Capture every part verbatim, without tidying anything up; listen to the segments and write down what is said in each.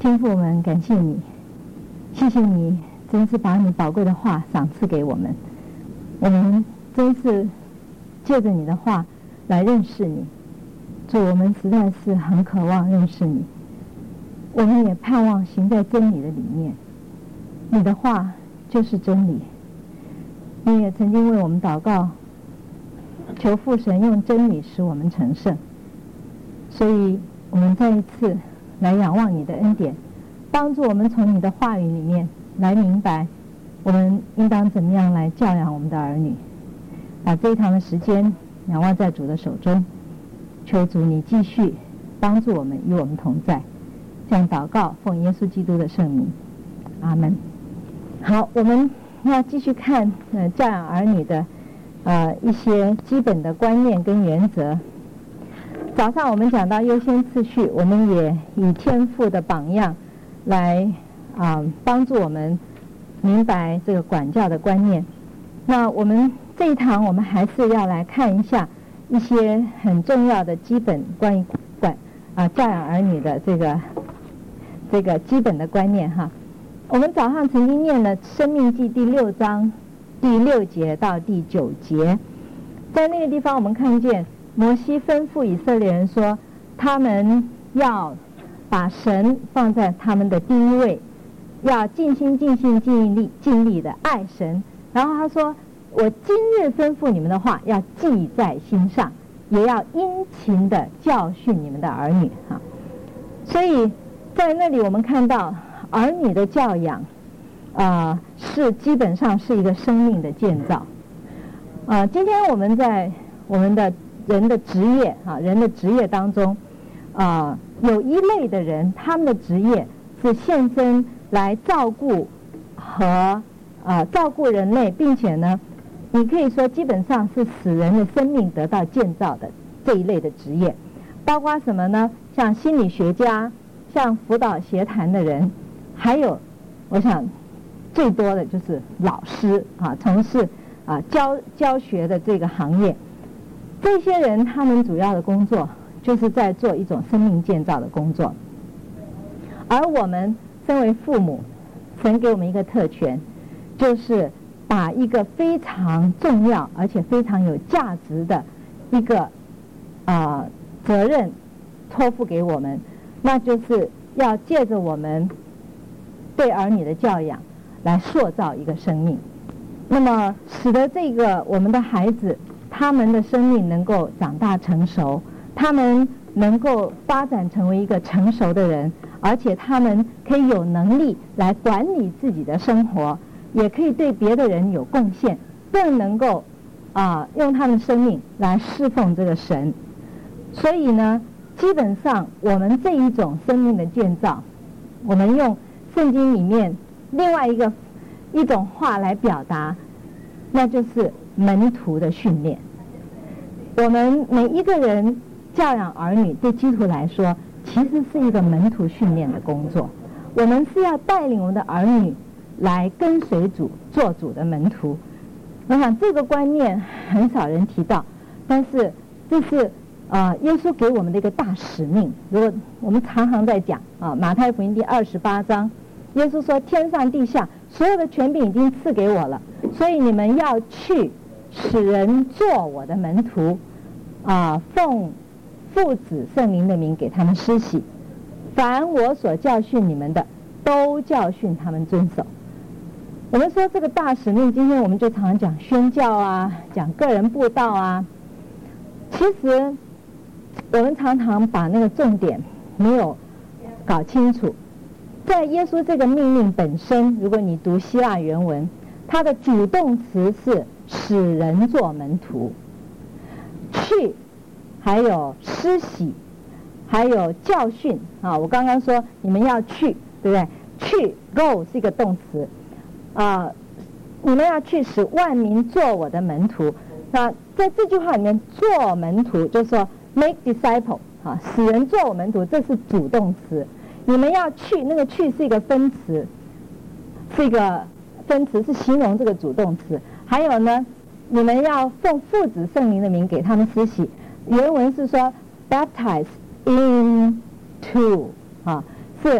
天父们，感谢你，谢谢你，真是把你宝贵的话赏赐给我们。我们真是借着你的话来认识你，主，我们实在是很渴望认识你，我们也盼望行在真理的里面。你的话就是真理，你也曾经为我们祷告，求父神用真理使我们成圣。所以我们再一次来仰望你的恩典，帮助我们从你的话语里面来明白我们应当怎么样来教养我们的儿女。把这一堂的时间仰望在主的手中，求主你继续帮助我们，与我们同在。这样祷告，奉耶稣基督的圣名，阿们。好，我们要继续看呃教养儿女的呃一些基本的观念跟原则。早上我们讲到优先次序，我们也以天父的榜样来啊、呃、帮助我们明白这个管教的观念。那我们这一堂我们还是要来看一下一些很重要的基本关于管啊、呃、教养儿女的这个这个基本的观念哈。我们早上曾经念了《申命记》第六章第六节到第九节，在那个地方我们看见摩西吩咐以色列人说，他们要把神放在他们的第一位，要尽心尽性尽力尽力的爱神。然后他说，我今日吩咐你们的话要记在心上，也要殷勤的教训你们的儿女哈。所以在那里我们看到儿女的教养啊、呃，是基本上是一个生命的建造啊、呃。今天我们在我们的人的职业啊，人的职业当中啊、呃，有一类的人，他们的职业是献身来照顾和啊、呃、照顾人类，并且呢，你可以说基本上是使人的生命得到建造的这一类的职业，包括什么呢？像心理学家，像辅导协谈的人，还有我想最多的就是老师啊，从事啊教教学的这个行业。这些人他们主要的工作就是在做一种生命建造的工作，而我们身为父母，神给我们一个特权，就是把一个非常重要而且非常有价值的一个啊、呃、责任托付给我们，那就是要借着我们对儿女的教养来塑造一个生命，那么使得这个我们的孩子他们的生命能够长大成熟，他们能够发展成为一个成熟的人，而且他们可以有能力来管理自己的生活，也可以对别的人有贡献，更能够啊、呃、用他们的生命来侍奉这个神。所以呢，基本上我们这一种生命的建造，我们用圣经里面另外一个一种话来表达，那就是门徒的训练。我们每一个人教养儿女，对基督徒来说其实是一个门徒训练的工作。我们是要带领我们的儿女来跟随主，做主的门徒。我想这个观念很少人提到，但是这是啊、呃、耶稣给我们的一个大使命。如果我们常常在讲啊，马太福音第二十八章，耶稣说，天上地下所有的权柄已经赐给我了，所以你们要去使人做我的门徒啊、呃，奉父子圣灵的名给他们施洗，凡我所教训你们的都教训他们遵守。我们说这个大使命，今天我们就常常讲宣教啊，讲个人布道啊，其实我们常常把那个重点没有搞清楚。在耶稣这个命令本身，如果你读希腊原文，它的主动词是使人做门徒，去，还有施洗，还有教训啊。我刚刚说你们要去，对不对？去 go 是一个动词啊，你们要去使万民做我的门徒。那在这句话里面，做门徒就是说 make disciple 啊，使人做我门徒，这是主动词。你们要去，那个去是一个分词，是一个分词，是形容这个主动词。还有呢，你们要奉父子圣灵的名给他们施洗，原文是说 baptize into 啊，是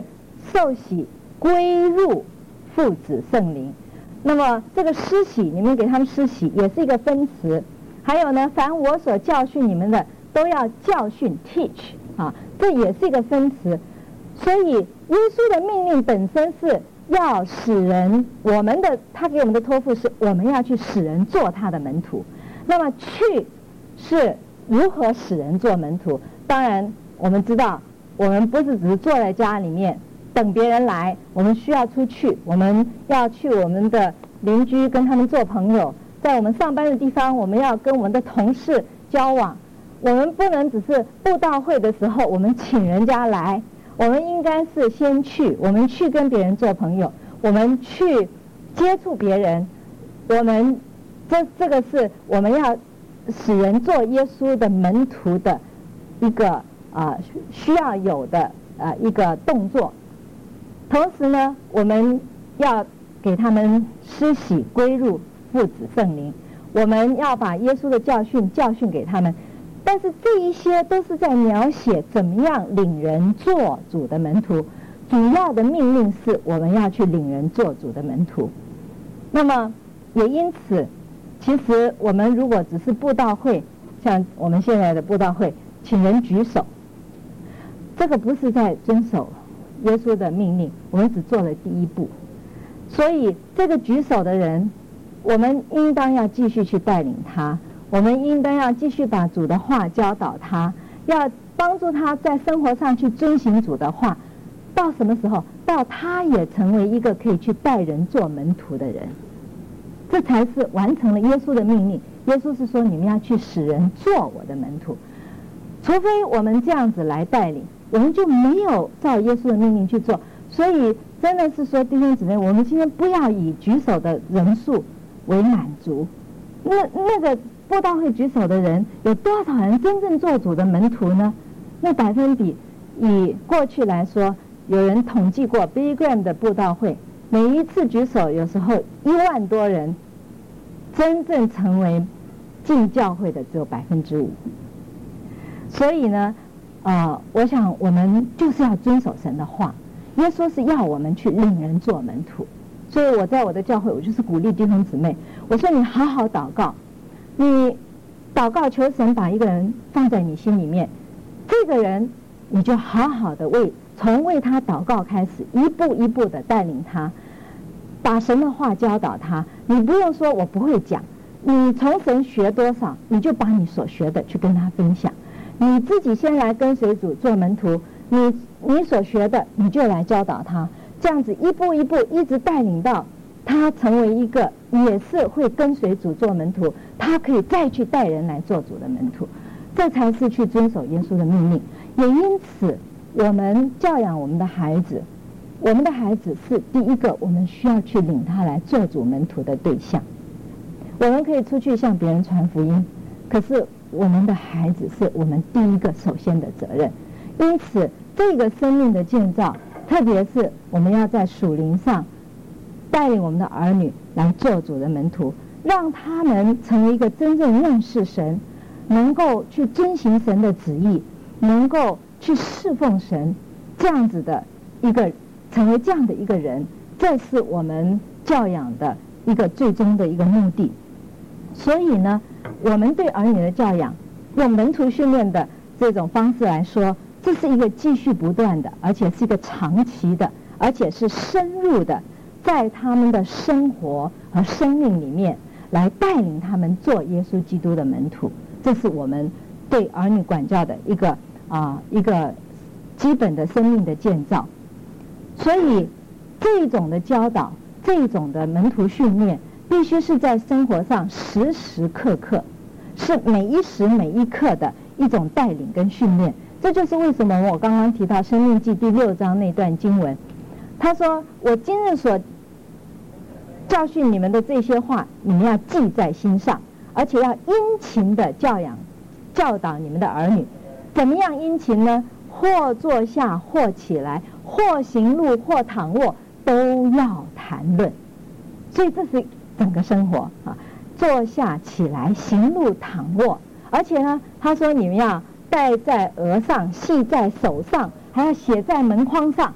受洗归入父子圣灵。那么这个施洗，你们给他们施洗也是一个分词。还有呢，凡我所教训你们的，都要教训 teach 啊，这也是一个分词。所以耶稣的命令本身是要使人，我们的他给我们的托付是我们要去使人做他的门徒。那么去是如何使人做门徒？当然我们知道，我们不是只是坐在家里面等别人来，我们需要出去，我们要去我们的邻居跟他们做朋友，在我们上班的地方，我们要跟我们的同事交往。我们不能只是布道会的时候我们请人家来，我们应该是先去，我们去跟别人做朋友，我们去接触别人，我们这这个是我们要使人做耶稣的门徒的一个啊、呃、需要有的啊、呃、一个动作。同时呢，我们要给他们施洗归入父子圣灵，我们要把耶稣的教训教训给他们。但是这一些都是在描写怎么样领人做主的门徒，主要的命令是我们要去领人做主的门徒。那么也因此，其实我们如果只是布道会，像我们现在的布道会，请人举手，这个不是在遵守耶稣的命令，我们只做了第一步。所以这个举手的人，我们应当要继续去带领他，我们应当要继续把主的话教导他，要帮助他在生活上去遵行主的话。到什么时候？到他也成为一个可以去带人做门徒的人，这才是完成了耶稣的命令。耶稣是说你们要去使人做我的门徒，除非我们这样子来带领，我们就没有照耶稣的命令去做。所以真的是说，弟兄姊妹，我们今天不要以举手的人数为满足。那那个布道会举手的人，有多少人真正做主的门徒呢？那百分比，以过去来说，有人统计过 Billy Graham 的布道会，每一次举手，有时候一万多人，真正成为进教会的只有百分之五。所以呢，呃，我想我们就是要遵守神的话。耶稣是要我们去令人做门徒，所以我在我的教会，我就是鼓励弟兄姊妹，我说你好好祷告，你祷告求神把一个人放在你心里面，这个人你就好好的为从为他祷告开始，一步一步的带领他，把神的话教导他。你不用说我不会讲，你从神学多少，你就把你所学的去跟他分享。你自己先来跟随主做门徒，你你所学的你就来教导他，这样子一步一步一直带领到他成为一个也是会跟随主做门徒，他可以再去带人来做主的门徒，这才是去遵守耶稣的命令。也因此我们教养我们的孩子，我们的孩子是第一个我们需要去领他来做主门徒的对象。我们可以出去向别人传福音，可是我们的孩子是我们第一个首先的责任。因此这个生命的建造，特别是我们要在属灵上带领我们的儿女来做主的门徒，让他们成为一个真正认识神，能够去遵行神的旨意，能够去侍奉神，这样子的一个成为这样的一个人，这是我们教养的一个最终的一个目的。所以呢，我们对儿女的教养，用门徒训练的这种方式来说，这是一个继续不断的，而且是一个长期的，而且是深入的，在他们的生活和生命里面来带领他们做耶稣基督的门徒。这是我们对儿女管教的一个啊、呃、一个基本的生命的建造。所以这种的教导，这种的门徒训练，必须是在生活上时时刻刻，是每一时每一刻的一种带领跟训练。这就是为什么我刚刚提到《申命记》第六章那段经文，他说：“我今日所教训你们的这些话，你们要记在心上，而且要殷勤的教养、教导你们的儿女。怎么样殷勤呢？或坐下，或起来，或行路，或躺卧，都要谈论。”所以这是整个生活啊，坐下、起来、行路、躺卧，而且呢，他说你们要戴在额上，系在手上，还要写在门框上，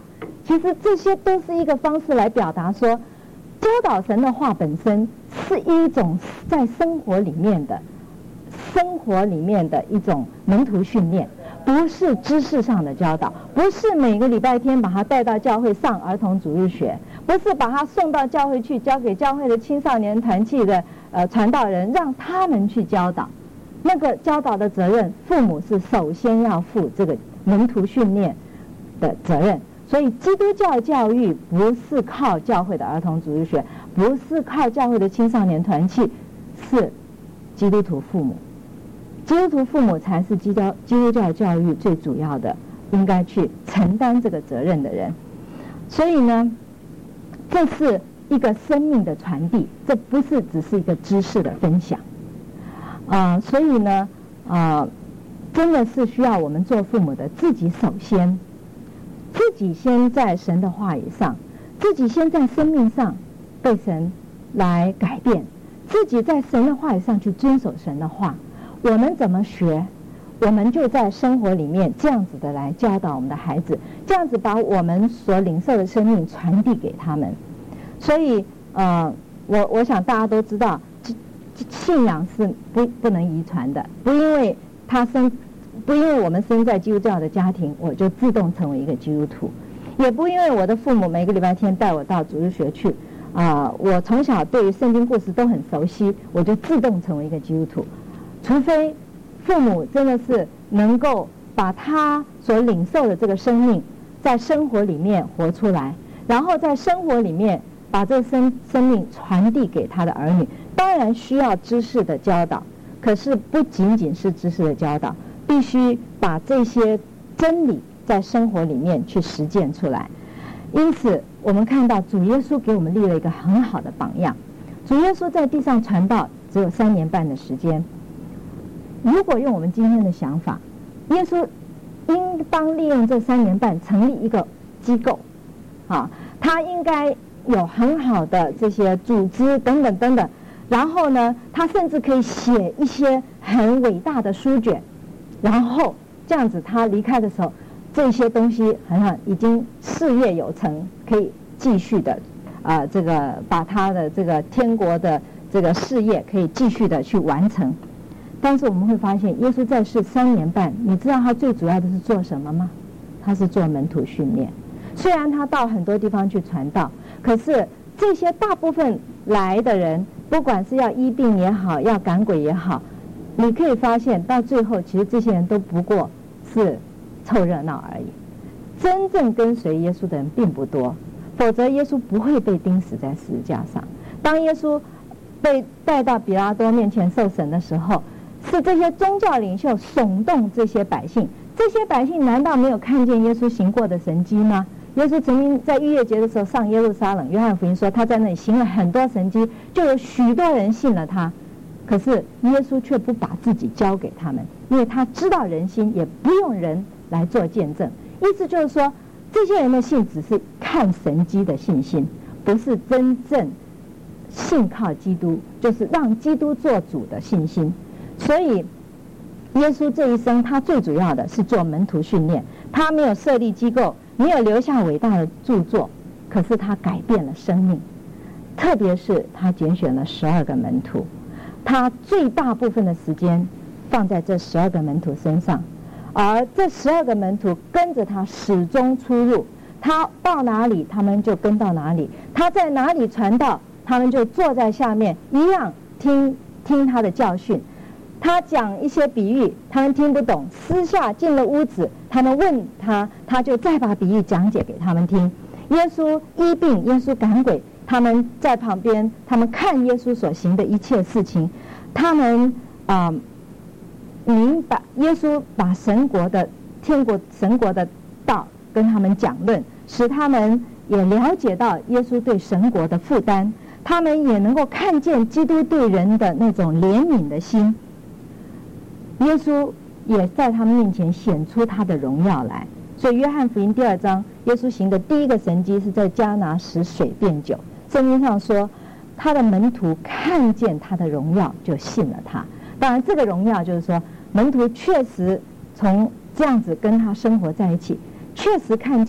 其实这些都是一个方式来表达说，教导神的话本身是一种在生活里面的生活里面的一种门徒训练，不是知识上的教导，不是每个礼拜天把他带到教会上儿童主日学，不是把他送到教会去交给教会的青少年团契的呃传道人，让他们去教导。那个教导的责任，父母是首先要负这个门徒训练的责任。所以基督教教育不是靠教会的儿童主日学，不是靠教会的青少年团契，是基督徒父母。基督徒父母才是基督基督教教育最主要的应该去承担这个责任的人。所以呢，这是一个生命的传递，这不是只是一个知识的分享啊、呃。所以呢，啊、呃，真的是需要我们做父母的自己首先，自己先在神的话语上，自己先在生命上被神来改变，自己在神的话语上去遵守神的话。我们怎么学，我们就在生活里面这样子的来教导我们的孩子，这样子把我们所领受的生命传递给他们。所以呃，我我想大家都知道，信仰是不不能遗传的，不因为他生不因为我们生在基督教的家庭，我就自动成为一个基督徒，也不因为我的父母每个礼拜天带我到主日学去啊、呃，我从小对于圣经故事都很熟悉，我就自动成为一个基督徒。除非父母真的是能够把他所领受的这个生命在生活里面活出来，然后在生活里面把这个生生命传递给他的儿女，当然需要知识的教导，可是不仅仅是知识的教导，必须把这些真理在生活里面去实践出来。因此我们看到主耶稣给我们立了一个很好的榜样。主耶稣在地上传道只有三年半的时间，如果用我们今天的想法，耶稣应当利用这三年半成立一个机构啊，他应该有很好的这些组织等等等等，然后呢他甚至可以写一些很伟大的书卷，然后这样子他离开的时候，这些东西好像已经事业有成，可以继续的啊、呃，这个把他的这个天国的这个事业可以继续的去完成。但是我们会发现，耶稣在世三年半，你知道他最主要的是做什么吗？他是做门徒训练。虽然他到很多地方去传道，可是这些大部分来的人，不管是要医病也好，要赶鬼也好，你可以发现到最后，其实这些人都不过是凑热闹而已。真正跟随耶稣的人并不多，否则耶稣不会被钉死在十字架上。当耶稣被带到比拉多面前受审的时候，是这些宗教领袖耸动这些百姓，这些百姓难道没有看见耶稣行过的神迹吗？耶稣曾经在逾越节的时候上耶路撒冷，约翰福音说他在那里行了很多神迹，就有许多人信了他。可是耶稣却不把自己交给他们，因为他知道人心，也不用人来做见证。意思就是说，这些人的信只是看神迹的信心，不是真正信靠基督，就是让基督做主的信心。所以耶稣这一生他最主要的是做门徒训练，他没有设立机构，没有留下伟大的著作，可是他改变了生命。特别是他拣选了十二个门徒，他最大部分的时间放在这十二个门徒身上，而这十二个门徒跟着他始终出入，他到哪里他们就跟到哪里，他在哪里传道他们就坐在下面一样听听他的教训。他讲一些比喻他们听不懂，私下进了屋子，他们问他，他就再把比喻讲解给他们听。耶稣医病，耶稣赶鬼，他们在旁边，他们看耶稣所行的一切事情，他们啊、呃、明白耶稣把神国的天国神国的道跟他们讲论，使他们也了解到耶稣对神国的负担，他们也能够看见基督对人的那种怜悯的心。耶稣也在他们面前显出他的荣耀来。所以约翰福音第二章，耶稣行的第一个神迹是在迦拿使水变酒。圣经上说，他的门徒看见他的荣耀就信了他。当然这个荣耀就是说，门徒确实从这样子跟他生活在一起，确实看见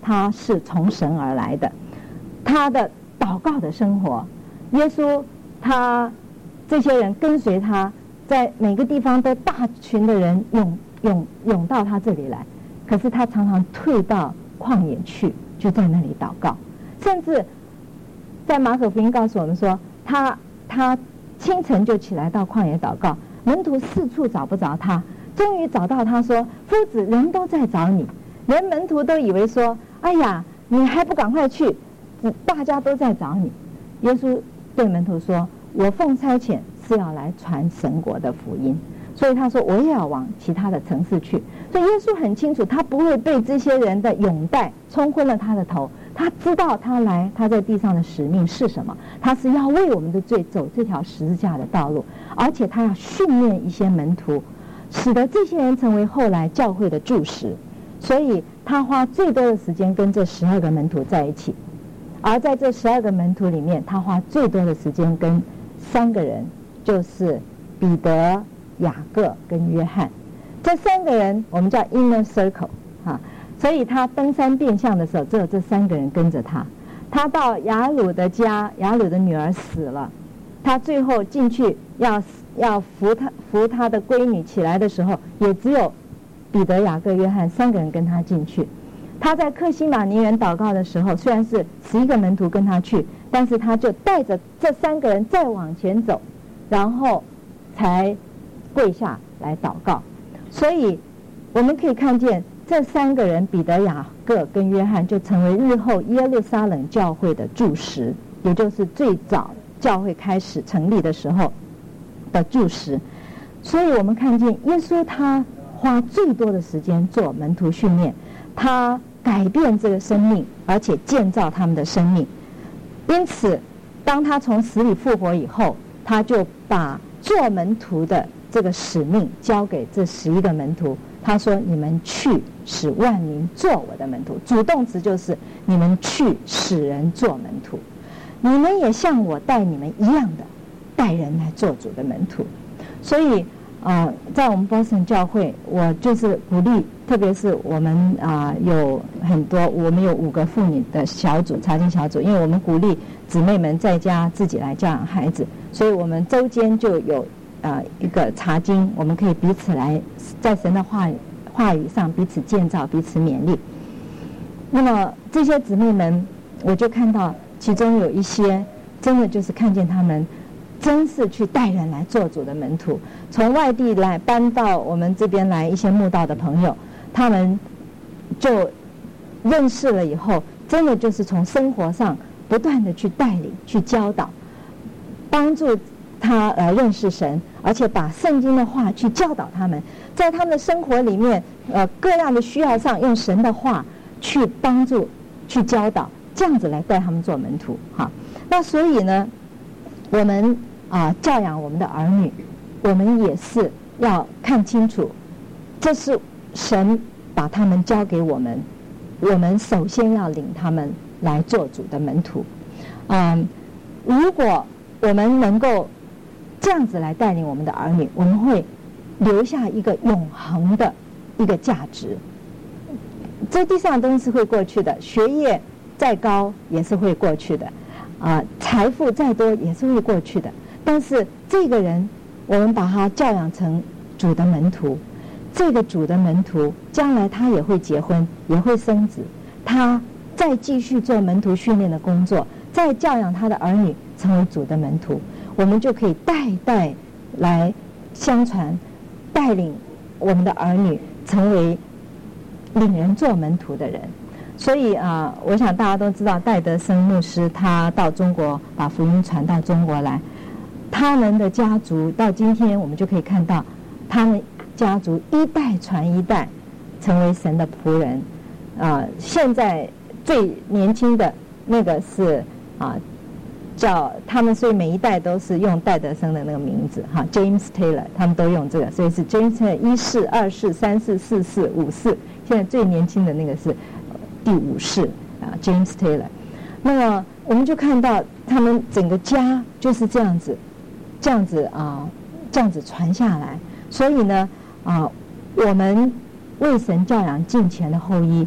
他是从神而来的。他的祷告的生活，耶稣他这些人跟随他，在每个地方都大群的人涌涌涌到他这里来，可是他常常退到旷野去，就在那里祷告。甚至在马可福音告诉我们说，他他清晨就起来到旷野祷告，门徒四处找不着他，终于找到他说：“夫子，人都在找你。”连门徒都以为说：“哎呀，你还不赶快去，大家都在找你。”耶稣对门徒说：“我奉差遣是要来传神国的福音。”所以他说：“我也要往其他的城市去。”所以耶稣很清楚，他不会被这些人的拥戴冲昏了他的头。他知道他来他在地上的使命是什么，他是要为我们的罪走这条十字架的道路，而且他要训练一些门徒，使得这些人成为后来教会的柱石。所以他花最多的时间跟这十二个门徒在一起，而在这十二个门徒里面，他花最多的时间跟三个人，就是彼得、雅各跟约翰。这三个人我们叫 inner circle 啊，所以他登山变相的时候，只有这三个人跟着他。他到雅鲁的家，雅鲁的女儿死了，他最后进去要要扶他扶他的闺女起来的时候，也只有彼得、雅各、约翰三个人跟他进去。他在客西马尼园祷告的时候，虽然是十一个门徒跟他去，但是他就带着这三个人再往前走，然后才跪下来祷告。所以我们可以看见这三个人，彼得、雅各跟约翰，就成为日后耶路撒冷教会的柱石，也就是最早教会开始成立的时候的柱石。所以我们看见耶稣他花最多的时间做门徒训练，他改变这个生命，而且建造他们的生命。因此当他从死里复活以后，他就把做门徒的这个使命交给这十一个门徒。他说：“你们去使万民做我的门徒。”主动词就是你们去使人做门徒，你们也像我带你们一样的带人来做主的门徒。所以呃，在我们 Boston 教会，我就是鼓励，特别是我们啊、呃、有很多，我们有五个妇女的小组，查经小组，因为我们鼓励姊妹们在家自己来教养孩子，所以我们周间就有啊、呃、一个查经，我们可以彼此来在神的话语话语上彼此建造，彼此勉励。那么这些姊妹们，我就看到其中有一些真的就是看见他们真是去带人来做主的门徒，从外地来搬到我们这边来一些慕道的朋友，他们就认识了以后，真的就是从生活上不断的去带领、去教导，帮助他来认识神，而且把圣经的话去教导他们，在他们的生活里面，呃，各样的需要上用神的话去帮助、去教导，这样子来带他们做门徒。哈，那所以呢，我们啊、呃、教养我们的儿女，我们也是要看清楚，这是神把他们交给我们，我们首先要领他们来做主的门徒。嗯，如果我们能够这样子来带领我们的儿女，我们会留下一个永恒的一个价值。这地上的东西是会过去的，学业再高也是会过去的，啊、呃，财富再多也是会过去的。但是这个人，我们把他教养成主的门徒，这个主的门徒将来他也会结婚，也会生子，他再继续做门徒训练的工作，再教养他的儿女成为主的门徒，我们就可以代代来相传，带领我们的儿女成为领人做门徒的人。所以啊、呃，我想大家都知道戴德生牧师他到中国把福音传到中国来，他们的家族到今天我们就可以看到他们家族一代传一代成为神的仆人。啊、呃，现在最年轻的那个是啊、呃叫他们，所以每一代都是用戴德生的那个名字哈 ，James Taylor， 他们都用这个，所以是 James Taylor 一世、二世、三世、四世、五世，现在最年轻的那个是第五世啊 ，James Taylor。那么我们就看到他们整个家就是这样子，这样子啊，这样子传下来。所以呢啊，我们为神教养敬虔的后裔，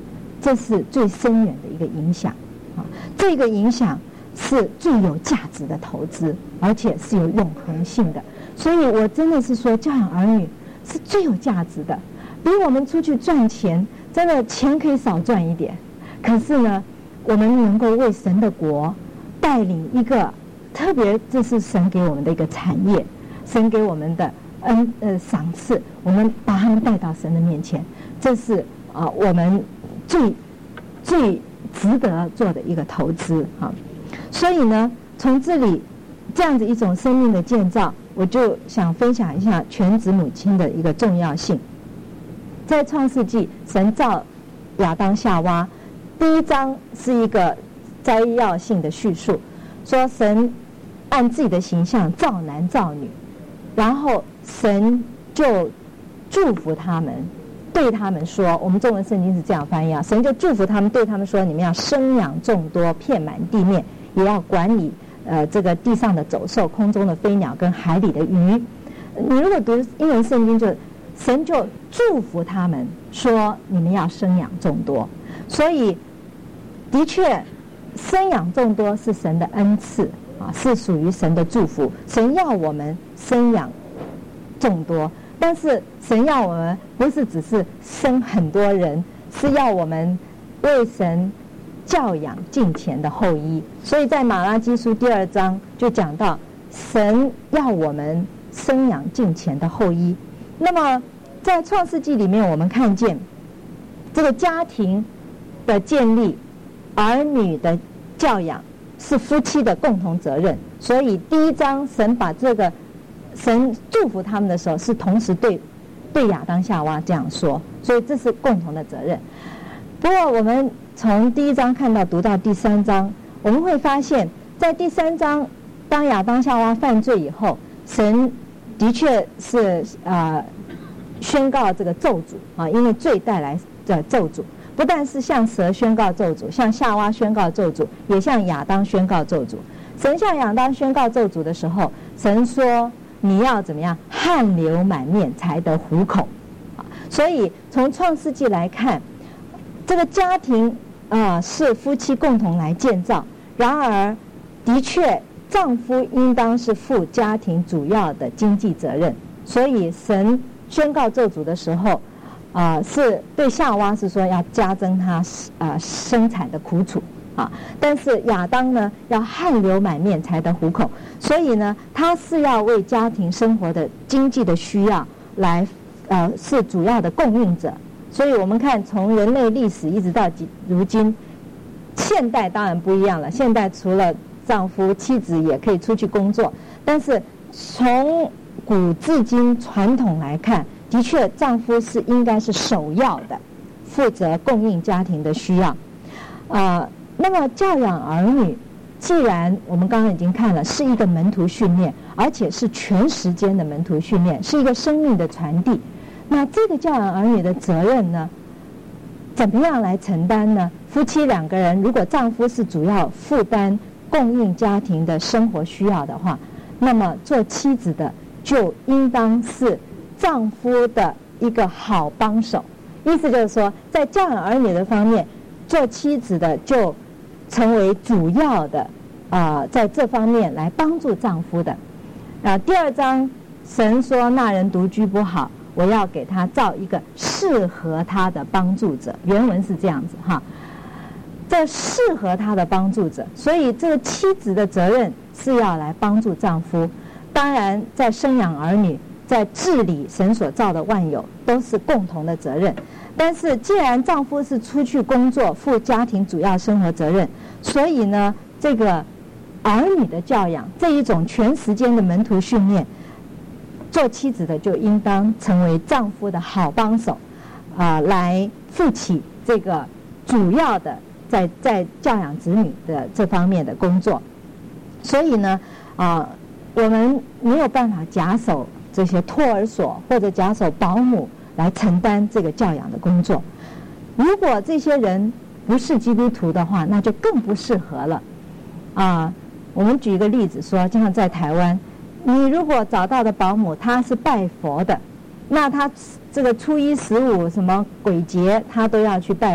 这是最深远的一个影响啊！这个影响是最有价值的投资，而且是有永恒性的。所以我真的是说，教养儿女是最有价值的，比我们出去赚钱，真的钱可以少赚一点，可是呢，我们能够为神的国带领一个特别，这是神给我们的一个产业，神给我们的恩呃赏赐，我们把他们带到神的面前，这是啊、呃、我们最最值得做的一个投资哈。所以呢，从这里这样子一种生命的建造，我就想分享一下全职母亲的一个重要性。在创世纪，神造亚当夏娃，第一章是一个摘要性的叙述，说神按自己的形象造男造女，然后神就祝福他们，对他们说，我们中文圣经是这样翻译啊，神就祝福他们，对他们说，你们要生养众多，遍满地面，也要管理呃这个地上的走兽、空中的飞鸟跟海里的鱼。你如果读英文圣经，就神就祝福他们说，你们要生养众多。所以的确生养众多是神的恩赐啊，是属于神的祝福。神要我们生养众多，但是神要我们不是只是生很多人，是要我们为神教养敬虔的后裔。所以在马拉基书第二章就讲到，神要我们生养敬虔的后裔。那么在创世纪里面，我们看见这个家庭的建立、儿女的教养是夫妻的共同责任。所以第一章神把这个神祝福他们的时候，是同时对对亚当夏娃这样说，所以这是共同的责任。不过我们从第一章看到读到第三章，我们会发现在第三章当亚当夏娃犯罪以后，神的确是呃宣告这个咒诅啊，因为罪带来的咒诅，不但是向蛇宣告咒诅，向夏娃宣告咒诅，也向亚当宣告咒诅。神向亚当宣告咒诅的时候，神说你要怎么样，汗流满面才得糊口啊。所以从创世纪来看，这个家庭啊、呃、是夫妻共同来建造，然而的确丈夫应当是负家庭主要的经济责任。所以神宣告咒诅的时候啊、呃，是对夏娃是说要加增她啊、呃、生产的苦楚啊，但是亚当呢要汗流满面才得糊口，所以呢他是要为家庭生活的经济的需要来呃是主要的供应者。所以我们看从人类历史一直到如今，现代当然不一样了，现代除了丈夫妻子也可以出去工作，但是从古至今传统来看，的确丈夫是应该是首要的，负责供应家庭的需要啊、呃。那么教养儿女，既然我们刚刚已经看了是一个门徒训练，而且是全时间的门徒训练，是一个生命的传递，那这个教养儿女的责任呢，怎么样来承担呢？夫妻两个人，如果丈夫是主要负担供应家庭的生活需要的话，那么做妻子的就应当是丈夫的一个好帮手。意思就是说，在教养儿女的方面，做妻子的就成为主要的啊、呃，在这方面来帮助丈夫的。啊，第二章神说那人独居不好，我要给他造一个适合他的帮助者。原文是这样子哈，这适合他的帮助者。所以这个妻子的责任是要来帮助丈夫。当然，在生养儿女，在治理神所造的万有，都是共同的责任。但是既然丈夫是出去工作，负家庭主要生活责任，所以呢，这个儿女的教养，这一种全时间的门徒训练，做妻子的就应当成为丈夫的好帮手啊、呃，来负起这个主要的在在教养子女的这方面的工作。所以呢啊、呃，我们没有办法假手这些托儿所或者假手保姆来承担这个教养的工作。如果这些人不是基督徒的话，那就更不适合了啊。我们举一个例子说，就像在台湾，你如果找到的保姆他是拜佛的，那他这个初一十五什么鬼节他都要去拜拜，你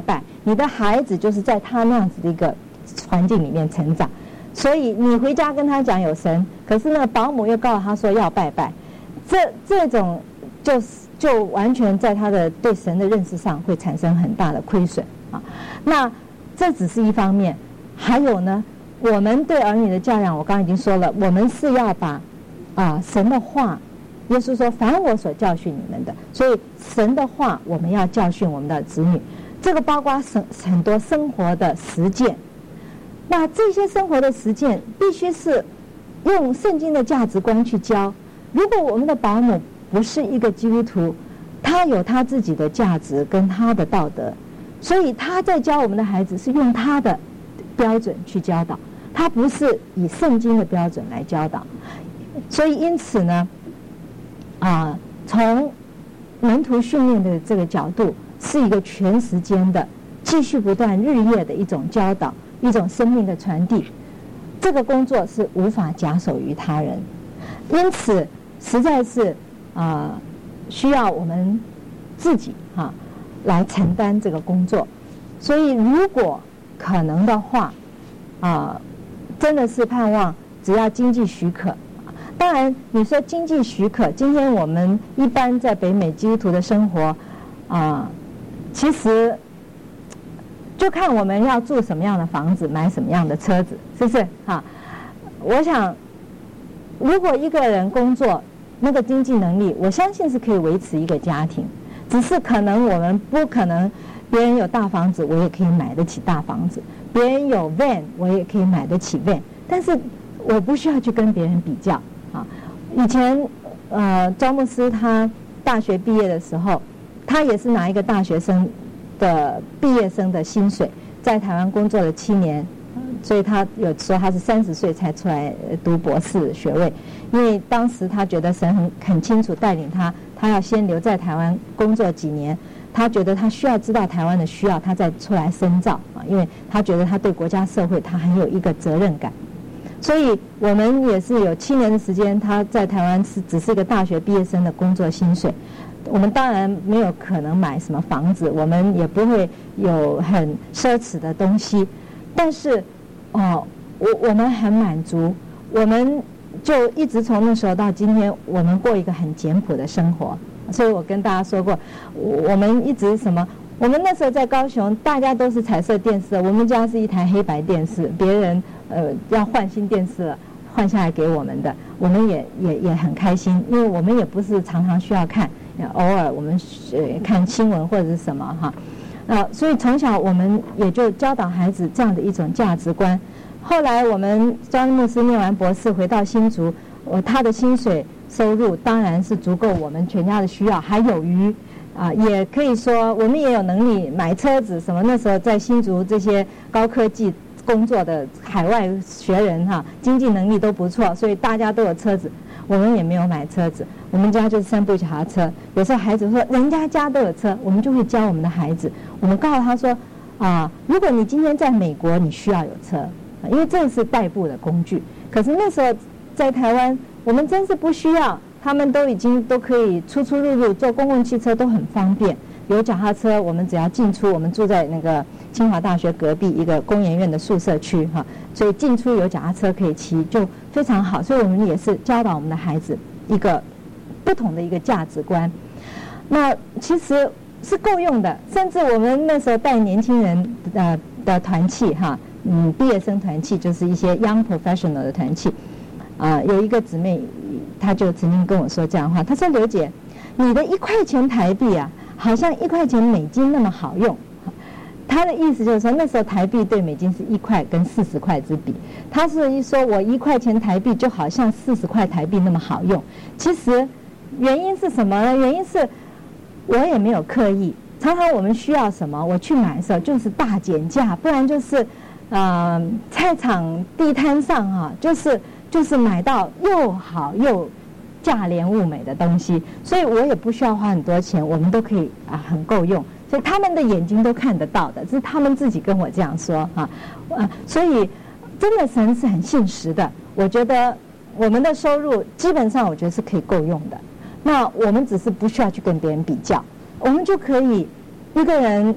你的孩子就是在他那样子的一个环境里面成长，所以你回家跟他讲有神，可是呢保姆又告诉他说要拜拜，这这种就就完全在他的对神的认识上会产生很大的亏损啊。那这只是一方面，还有呢，我们对儿女的教养，我刚刚已经说了，我们是要把啊神的话，耶稣说凡我所教训你们的，所以神的话我们要教训我们的子女，这个包括生很多生活的实践。那这些生活的实践必须是用圣经的价值观去教。如果我们的保姆不是一个基督徒，他有他自己的价值跟他的道德，所以他在教我们的孩子是用他的标准去教导，他不是以圣经的标准来教导。所以因此呢啊，从门徒训练的这个角度，是一个全时间的继续不断日夜的一种教导，一种生命的传递。这个工作是无法假手于他人，因此实在是啊、呃，需要我们自己哈、啊、来承担这个工作。所以如果可能的话啊、呃，真的是盼望只要经济许可。当然你说经济许可，今天我们一般在北美基督徒的生活啊、呃，其实就看我们要住什么样的房子，买什么样的车子，是不是哈？我想如果一个人工作那个经济能力，我相信是可以维持一个家庭，只是可能我们不可能别人有大房子我也可以买得起大房子，别人有 van 我也可以买得起 van， 但是我不需要去跟别人比较啊。以前呃赵牧师他大学毕业的时候，他也是拿一个大学生的毕业生的薪水在台湾工作了七年，所以他有说他是三十岁才出来读博士学位，因为当时他觉得神很很清楚带领他，他要先留在台湾工作几年，他觉得他需要知道台湾的需要，他再出来深造啊，因为他觉得他对国家社会他很有一个责任感。所以我们也是有七年的时间，他在台湾是只是一个大学毕业生的工作薪水。我们当然没有可能买什么房子，我们也不会有很奢侈的东西，但是哦，我我们很满足，我们就一直从那时候到今天，我们过一个很简朴的生活。所以我跟大家说过，我们一直什么，我们那时候在高雄，大家都是彩色电视，我们家是一台黑白电视，别人呃要换新电视了，换下来给我们的，我们也也也很开心，因为我们也不是常常需要看。偶尔我们呃看新闻或者是什么哈，呃，所以从小我们也就教导孩子这样的一种价值观。后来我们张牧师念完博士回到新竹，呃，他的薪水收入当然是足够我们全家的需要，还有余啊、呃，也可以说我们也有能力买车子什么。那时候在新竹这些高科技工作的海外学人哈，经济能力都不错，所以大家都有车子。我们也没有买车子，我们家就是三部脚踏车。有时候孩子说人家家都有车，我们就会教我们的孩子，我们告诉他说啊，如果你今天在美国你需要有车，因为这是代步的工具。可是那时候在台湾我们真是不需要，他们都已经都可以出出入入，坐公共汽车都很方便。有脚踏车我们只要进出，我们住在那个清华大学隔壁一个工研院的宿舍区哈，所以进出有脚踏车可以骑，就非常好。所以我们也是教导我们的孩子一个不同的一个价值观，那其实是够用的。甚至我们那时候带年轻人呃的团契哈，嗯，毕业生团契就是一些 young professional 的团契啊、呃，有一个姊妹她就曾经跟我说这样的话，她说刘姐，你的一块钱台币啊，好像一块钱美金那么好用。他的意思就是说，那时候台币对美金是一块跟四十块之比，他是一说我一块钱台币就好像四十块台币那么好用。其实原因是什么呢？原因是我也没有刻意，常常我们需要什么，我去买的时候就是大减价，不然就是呃菜场地摊上哈、啊，就是就是买到又好又价廉物美的东西，所以我也不需要花很多钱，我们都可以啊很够用。所以他们的眼睛都看得到的，这是他们自己跟我这样说啊，呃，所以真的神是很信实的。我觉得我们的收入基本上我觉得是可以够用的，那我们只是不需要去跟别人比较，我们就可以一个人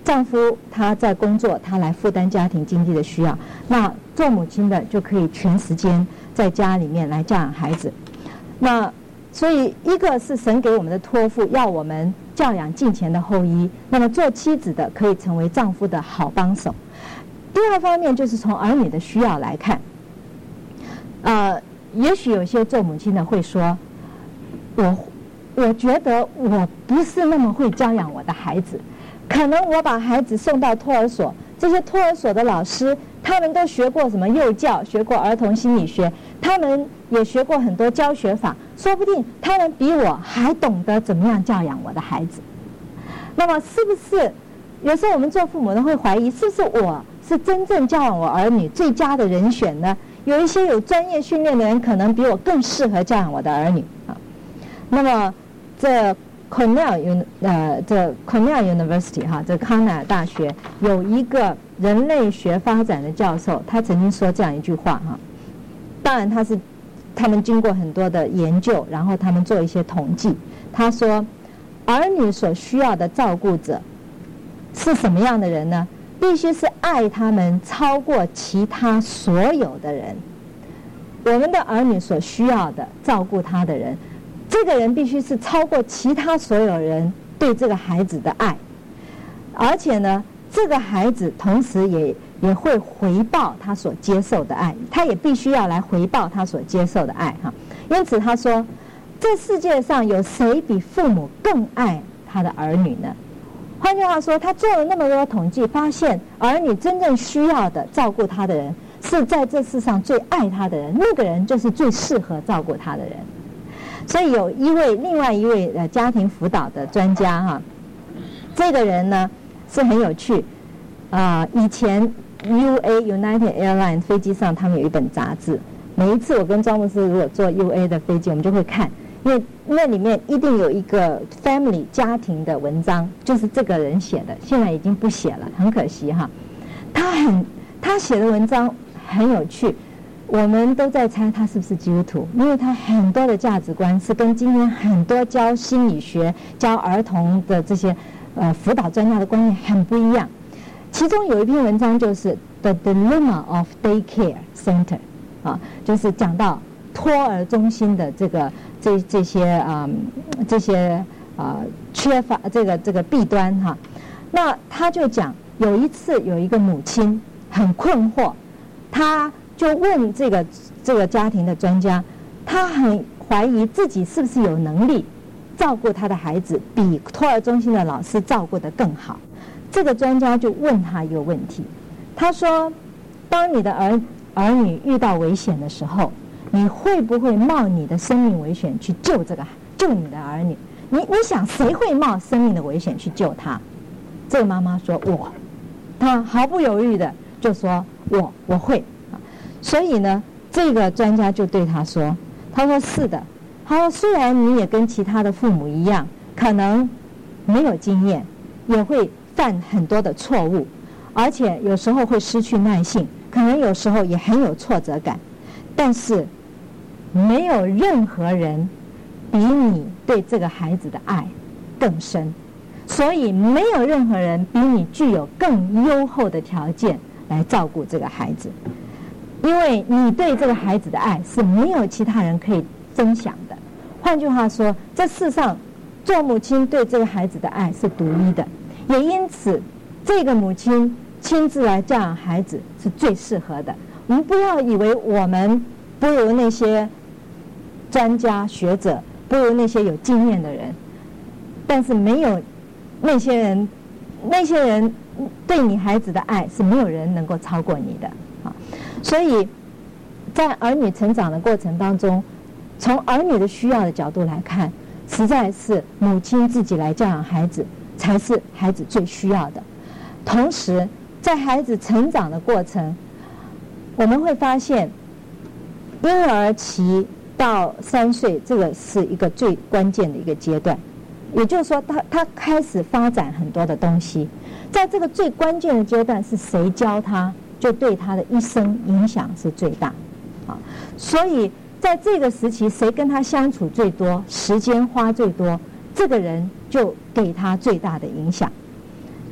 丈夫他在工作，他来负担家庭经济的需要，那做母亲的就可以全时间在家里面来教养孩子。那所以一个是神给我们的托付，要我们教养敬虔的后裔，那么做妻子的可以成为丈夫的好帮手。第二方面就是从儿女的需要来看，呃，也许有些做母亲的会说，我我觉得我不是那么会教养我的孩子，可能我把孩子送到托儿所，这些托儿所的老师他们都学过什么幼教，学过儿童心理学，他们也学过很多教学法，说不定他们比我还懂得怎么样教养我的孩子。那么是不是有时候我们做父母的会怀疑，是不是我是真正教养我儿女最佳的人选呢？有一些有专业训练的人可能比我更适合教养我的儿女啊。那么这 Cornell 呃这 Cornell University 哈，这康奈尔大学有一个人类学发展的教授，他曾经说这样一句话哈。当然他是他们经过很多的研究，然后他们做一些统计。他说，儿女所需要的照顾者是什么样的人呢？必须是爱他们超过其他所有的人。我们的儿女所需要的照顾他的人，这个人必须是超过其他所有人对这个孩子的爱，而且呢，这个孩子同时也也会回报他所接受的爱，他也必须要来回报他所接受的爱哈。因此他说，这世界上有谁比父母更爱他的儿女呢？换句话说，他做了那么多统计，发现儿女真正需要的照顾他的人，是在这世上最爱他的人，那个人就是最适合照顾他的人。所以有一位另外一位呃家庭辅导的专家哈，这个人呢是很有趣啊、呃。以前 U A United Airlines 飞机上他们有一本杂志，每一次我跟庄牧师如果坐 U A 的飞机，我们就会看，因为那里面一定有一个 family 家庭的文章，就是这个人写的，现在已经不写了，很可惜哈。他很他写的文章很有趣，我们都在猜他是不是基督徒，因为他很多的价值观是跟今天很多教心理学、教儿童的这些呃辅导专家的观念很不一样。其中有一篇文章就是 The Dilemma of Daycare Center 啊，就是讲到托儿中心的这个这这些啊、嗯、这些啊、呃、缺乏这个这个弊端哈。那他就讲，有一次有一个母亲很困惑，他就问这个这个家庭的专家，他很怀疑自己是不是有能力照顾他的孩子比托儿中心的老师照顾得更好。这个专家就问他一个问题，他说，当你的儿儿女遇到危险的时候，你会不会冒你的生命危险去救这个救你的儿女？你你想谁会冒生命的危险去救他？这个妈妈说我，她毫不犹豫的就说我我会。所以呢，这个专家就对他说，他说是的，他说虽然你也跟其他的父母一样，可能没有经验，也会犯很多的错误，而且有时候会失去耐性，可能有时候也很有挫折感，但是没有任何人比你对这个孩子的爱更深，所以没有任何人比你具有更优厚的条件来照顾这个孩子，因为你对这个孩子的爱是没有其他人可以分享的。换句话说，这世上做母亲对这个孩子的爱是独一的，也因此这个母亲亲自来教养孩子是最适合的。我们不要以为我们不如那些专家学者，不如那些有经验的人，但是没有那些人那些人对你孩子的爱是没有人能够超过你的啊。所以在儿女成长的过程当中，从儿女的需要的角度来看，实在是母亲自己来教养孩子才是孩子最需要的。同时在孩子成长的过程，我们会发现婴儿期到三岁，这个是一个最关键的一个阶段，也就是说他他开始发展很多的东西，在这个最关键的阶段是谁教他，就对他的一生影响是最大啊。所以在这个时期，谁跟他相处最多，时间花最多，这个人就给他最大的影响。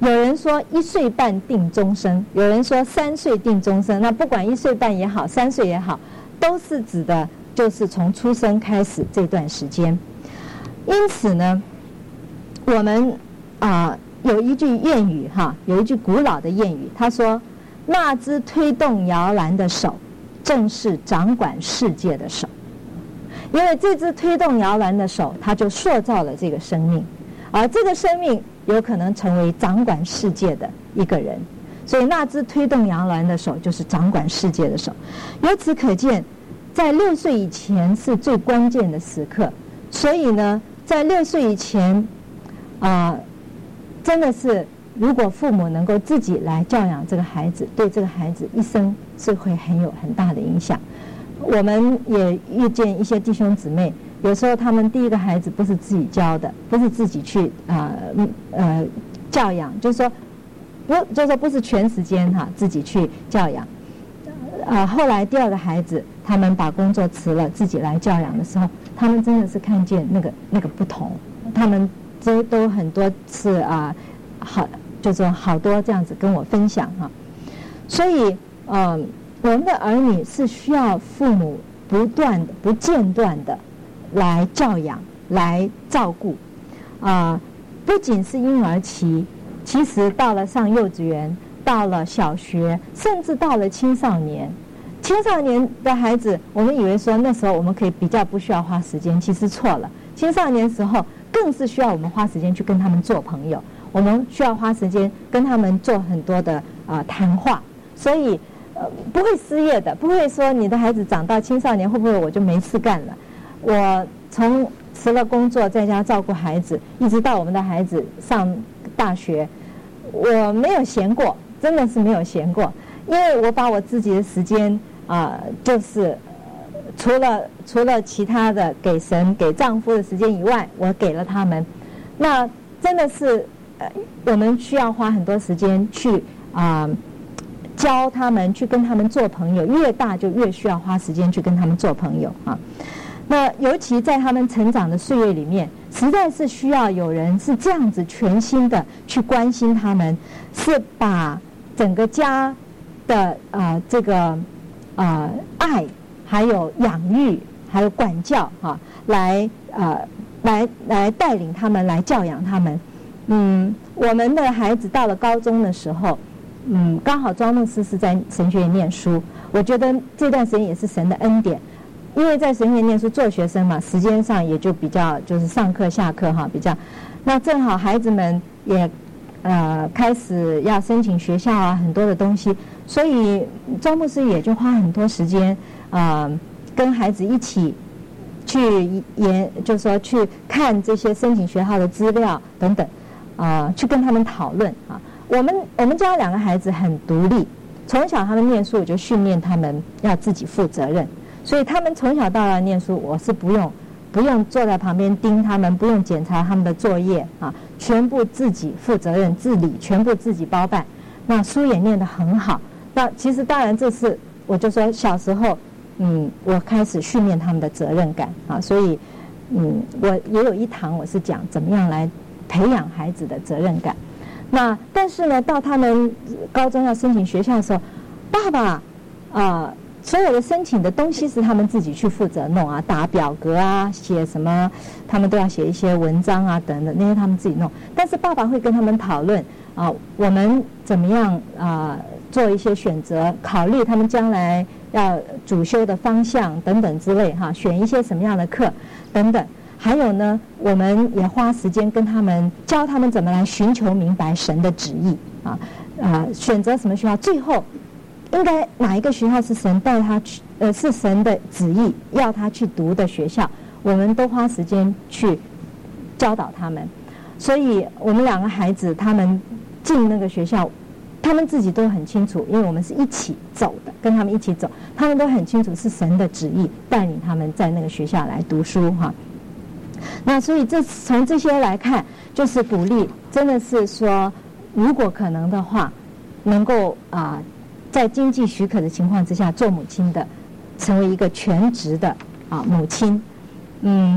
有人说一岁半定终生，有人说三岁定终生。那不管一岁半也好，三岁也好，都是指的就是从出生开始这段时间。因此呢，我们啊、呃、有一句谚语哈，有一句古老的谚语，他说：“那只推动摇篮的手，正是掌管世界的手。”因为这只推动摇篮的手，它就塑造了这个生命，而这个生命有可能成为掌管世界的一个人，所以那只推动摇篮的手就是掌管世界的手。由此可见，在六岁以前是最关键的时刻。所以呢，在六岁以前，啊、呃，真的是如果父母能够自己来教养这个孩子，对这个孩子一生是会很有很大的影响。我们也遇见一些弟兄姊妹，有时候他们第一个孩子不是自己教的，不是自己去啊 呃, 呃教养，就是说不就是说不是全时间哈、啊、自己去教养。啊，后来第二个孩子，他们把工作辞了，自己来教养的时候，他们真的是看见那个那个不同。他们都都很多次啊，好，就说好多这样子跟我分享哈、啊。所以，嗯，我们的儿女是需要父母不断的、不间断的来教养、来照顾。啊，不仅是婴儿期，其实到了上幼稚园，到了小学，甚至到了青少年。青少年的孩子，我们以为说那时候我们可以比较不需要花时间，其实错了。青少年时候更是需要我们花时间去跟他们做朋友，我们需要花时间跟他们做很多的啊、呃、谈话。所以呃不会失业的，不会说你的孩子长到青少年会不会我就没事干了。我从辞了工作在家照顾孩子，一直到我们的孩子上大学，我没有闲过，真的是没有闲过，因为我把我自己的时间啊、呃，就是除了除了其他的给神给丈夫的时间以外，我给了他们。那真的是呃，我们需要花很多时间去啊、呃、教他们，去跟他们做朋友。越大就越需要花时间去跟他们做朋友啊。那尤其在他们成长的岁月里面，实在是需要有人是这样子全心的去关心他们，是把整个家的啊、呃、这个啊、呃、爱，还有养育，还有管教哈、啊，来啊、呃、来来带领他们，来教养他们。嗯，我们的孩子到了高中的时候，嗯，刚好庄牧师是在神学院念书，我觉得这段时间也是神的恩典。因为在神学院念书做学生嘛，时间上也就比较就是上课下课哈比较，那正好孩子们也呃开始要申请学校啊，很多的东西，所以庄牧师也就花很多时间啊、呃、跟孩子一起去研，就是说去看这些申请学校的资料等等啊、呃，去跟他们讨论啊。我们我们家两个孩子很独立，从小他们念书我就训练他们要自己负责任。所以他们从小到大念书，我是不用不用坐在旁边盯他们，不用检查他们的作业啊，全部自己负责任自理，全部自己包办。那书也念得很好。那其实当然这是我就说小时候，嗯，我开始训练他们的责任感啊，所以嗯，我也有一堂我是讲怎么样来培养孩子的责任感。那但是呢，到他们高中要申请学校的时候，爸爸啊。呃所有的申请的东西是他们自己去负责弄啊，打表格啊，写什么，他们都要写一些文章啊等等，那些他们自己弄。但是爸爸会跟他们讨论啊，我们怎么样啊做一些选择，考虑他们将来要主修的方向等等之类哈，选一些什么样的课等等。还有呢，我们也花时间跟他们教他们怎么来寻求明白神的旨意啊啊，选择什么学校，最后。应该哪一个学校是神带他去，呃，是神的旨意要他去读的学校，我们都花时间去教导他们。所以我们两个孩子他们进那个学校，他们自己都很清楚，因为我们是一起走的，跟他们一起走，他们都很清楚是神的旨意带领他们在那个学校来读书哈。那所以这从这些来看，就是鼓励，真的是说，如果可能的话，能够啊。呃在经济许可的情况之下，做母亲的，成为一个全职的啊母亲，嗯，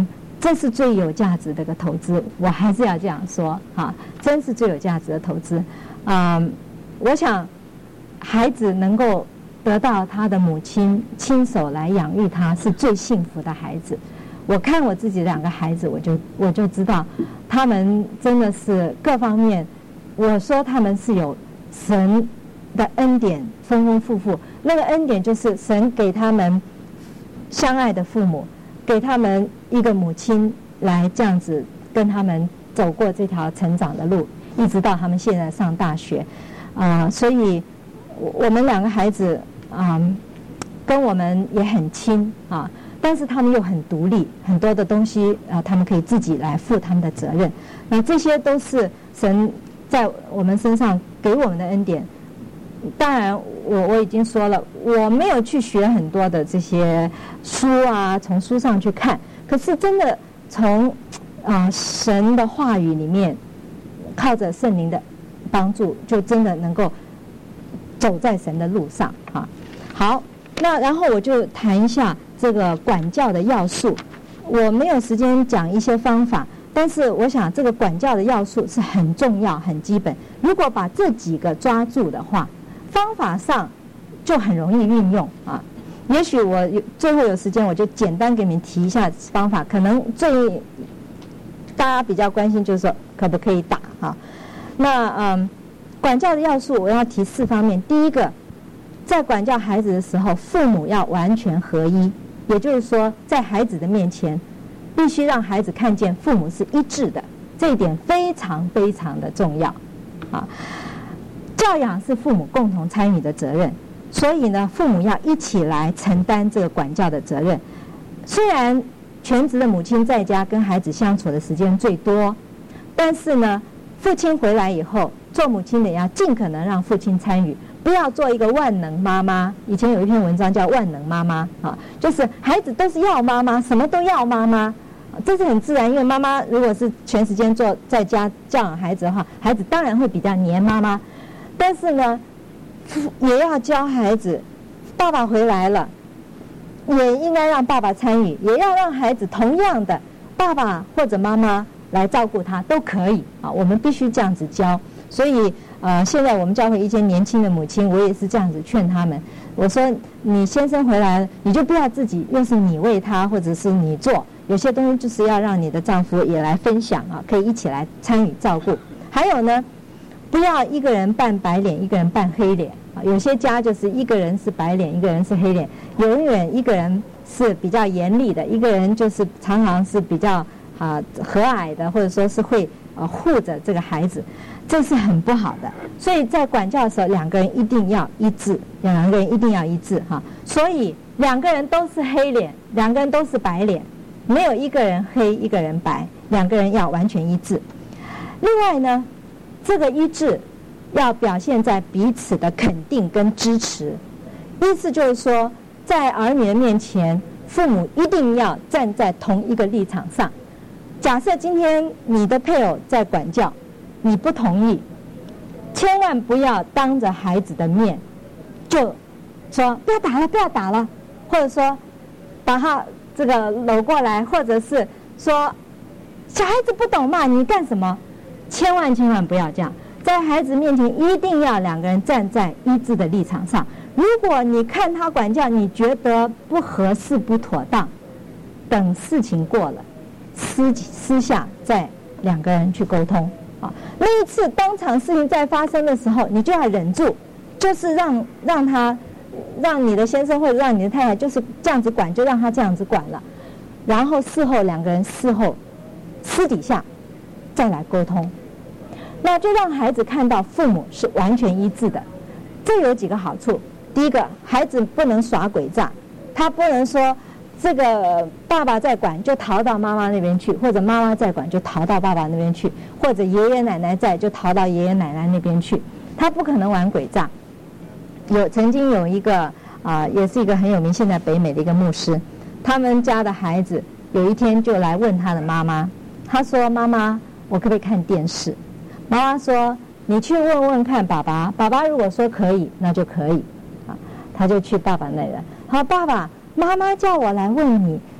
这是最有价值的一个投资，我还是要这样说啊，真是最有价值的投资。啊、呃，我想孩子能够得到他的母亲亲手来养育他，是最幸福的孩子。我看我自己两个孩子，我就我就知道，他们真的是各方面，我说他们是有神的恩典，丰丰富富。那个恩典就是神给他们相爱的父母，给他们一个母亲来这样子跟他们走过这条成长的路，一直到他们现在上大学，啊、呃，所以我们两个孩子啊、呃，跟我们也很亲啊。但是他们又很独立，很多的东西啊、呃，他们可以自己来负他们的责任。那这些都是神在我们身上给我们的恩典。当然我我已经说了，我没有去学很多的这些书啊，从书上去看。可是真的从啊、呃、神的话语里面，靠着圣灵的帮助，就真的能够走在神的路上啊。好，那然后我就谈一下这个管教的要素。我没有时间讲一些方法，但是我想这个管教的要素是很重要、很基本。如果把这几个抓住的话，方法上就很容易运用啊。也许我最后有时间，我就简单给你们提一下方法。可能最大家比较关心就是说可不可以打啊？那嗯，管教的要素我要提四方面。第一个，在管教孩子的时候，父母要完全合一，也就是说，在孩子的面前，必须让孩子看见父母是一致的，这一点非常非常的重要啊。教养是父母共同参与的责任，所以呢，父母要一起来承担这个管教的责任。虽然全职的母亲在家跟孩子相处的时间最多，但是呢，父亲回来以后，做母亲的也要尽可能让父亲参与，不要做一个万能妈妈。以前有一篇文章叫万能妈妈啊，就是孩子都是要妈妈，什么都要妈妈，这是很自然。因为妈妈如果是全时间做在家教养孩子的话，孩子当然会比较黏妈妈。但是呢，也要教孩子，爸爸回来了，也应该让爸爸参与，也要让孩子同样的爸爸或者妈妈来照顾他都可以啊。我们必须这样子教。所以呃，现在我们教会一些年轻的母亲，我也是这样子劝他们。我说你先生回来了，你就不要自己又是你喂他或者是你做，有些东西就是要让你的丈夫也来分享啊，可以一起来参与照顾。还有呢，不要一个人扮白脸，一个人扮黑脸啊。有些家就是一个人是白脸，一个人是黑脸，永远一个人是比较严厉的，一个人就是常常是比较啊和蔼的，或者说是会呃护着这个孩子，这是很不好的。所以在管教的时候，两个人一定要一致，两个人一定要一致哈。所以两个人都是黑脸，两个人都是白脸，没有一个人黑一个人白，两个人要完全一致。另外呢，这个一致要表现在彼此的肯定跟支持。意思就是说，在儿女的面前，父母一定要站在同一个立场上。假设今天你的配偶在管教，你不同意，千万不要当着孩子的面就说不要打了，不要打了，或者说把他这个搂过来，或者是说小孩子不懂嘛，你干什么？千万千万不要这样，在孩子面前一定要两个人站在一致的立场上。如果你看他管教，你觉得不合适不妥当，等事情过了，私私下再两个人去沟通啊。那一次当场事情在发生的时候，你就要忍住，就是让让他让你的先生或者让你的太太就是这样子管，就让他这样子管了。然后事后两个人事后私底下再来沟通，那就让孩子看到父母是完全一致的。这有几个好处。第一个，孩子不能耍诡诈，他不能说这个爸爸在管就逃到妈妈那边去，或者妈妈在管就逃到爸爸那边去，或者爷爷奶奶在就逃到爷爷奶奶那边去，他不可能玩诡诈。有曾经有一个啊、呃，也是一个很有名，现在北美的一个牧师，他们家的孩子有一天就来问他的妈妈，他说：“妈妈，我可不可以看电视？”妈妈说：“你去问问看爸爸，爸爸如果说可以，那就可以。”啊，他就去爸爸那里了。好，爸爸，妈妈叫我来问你，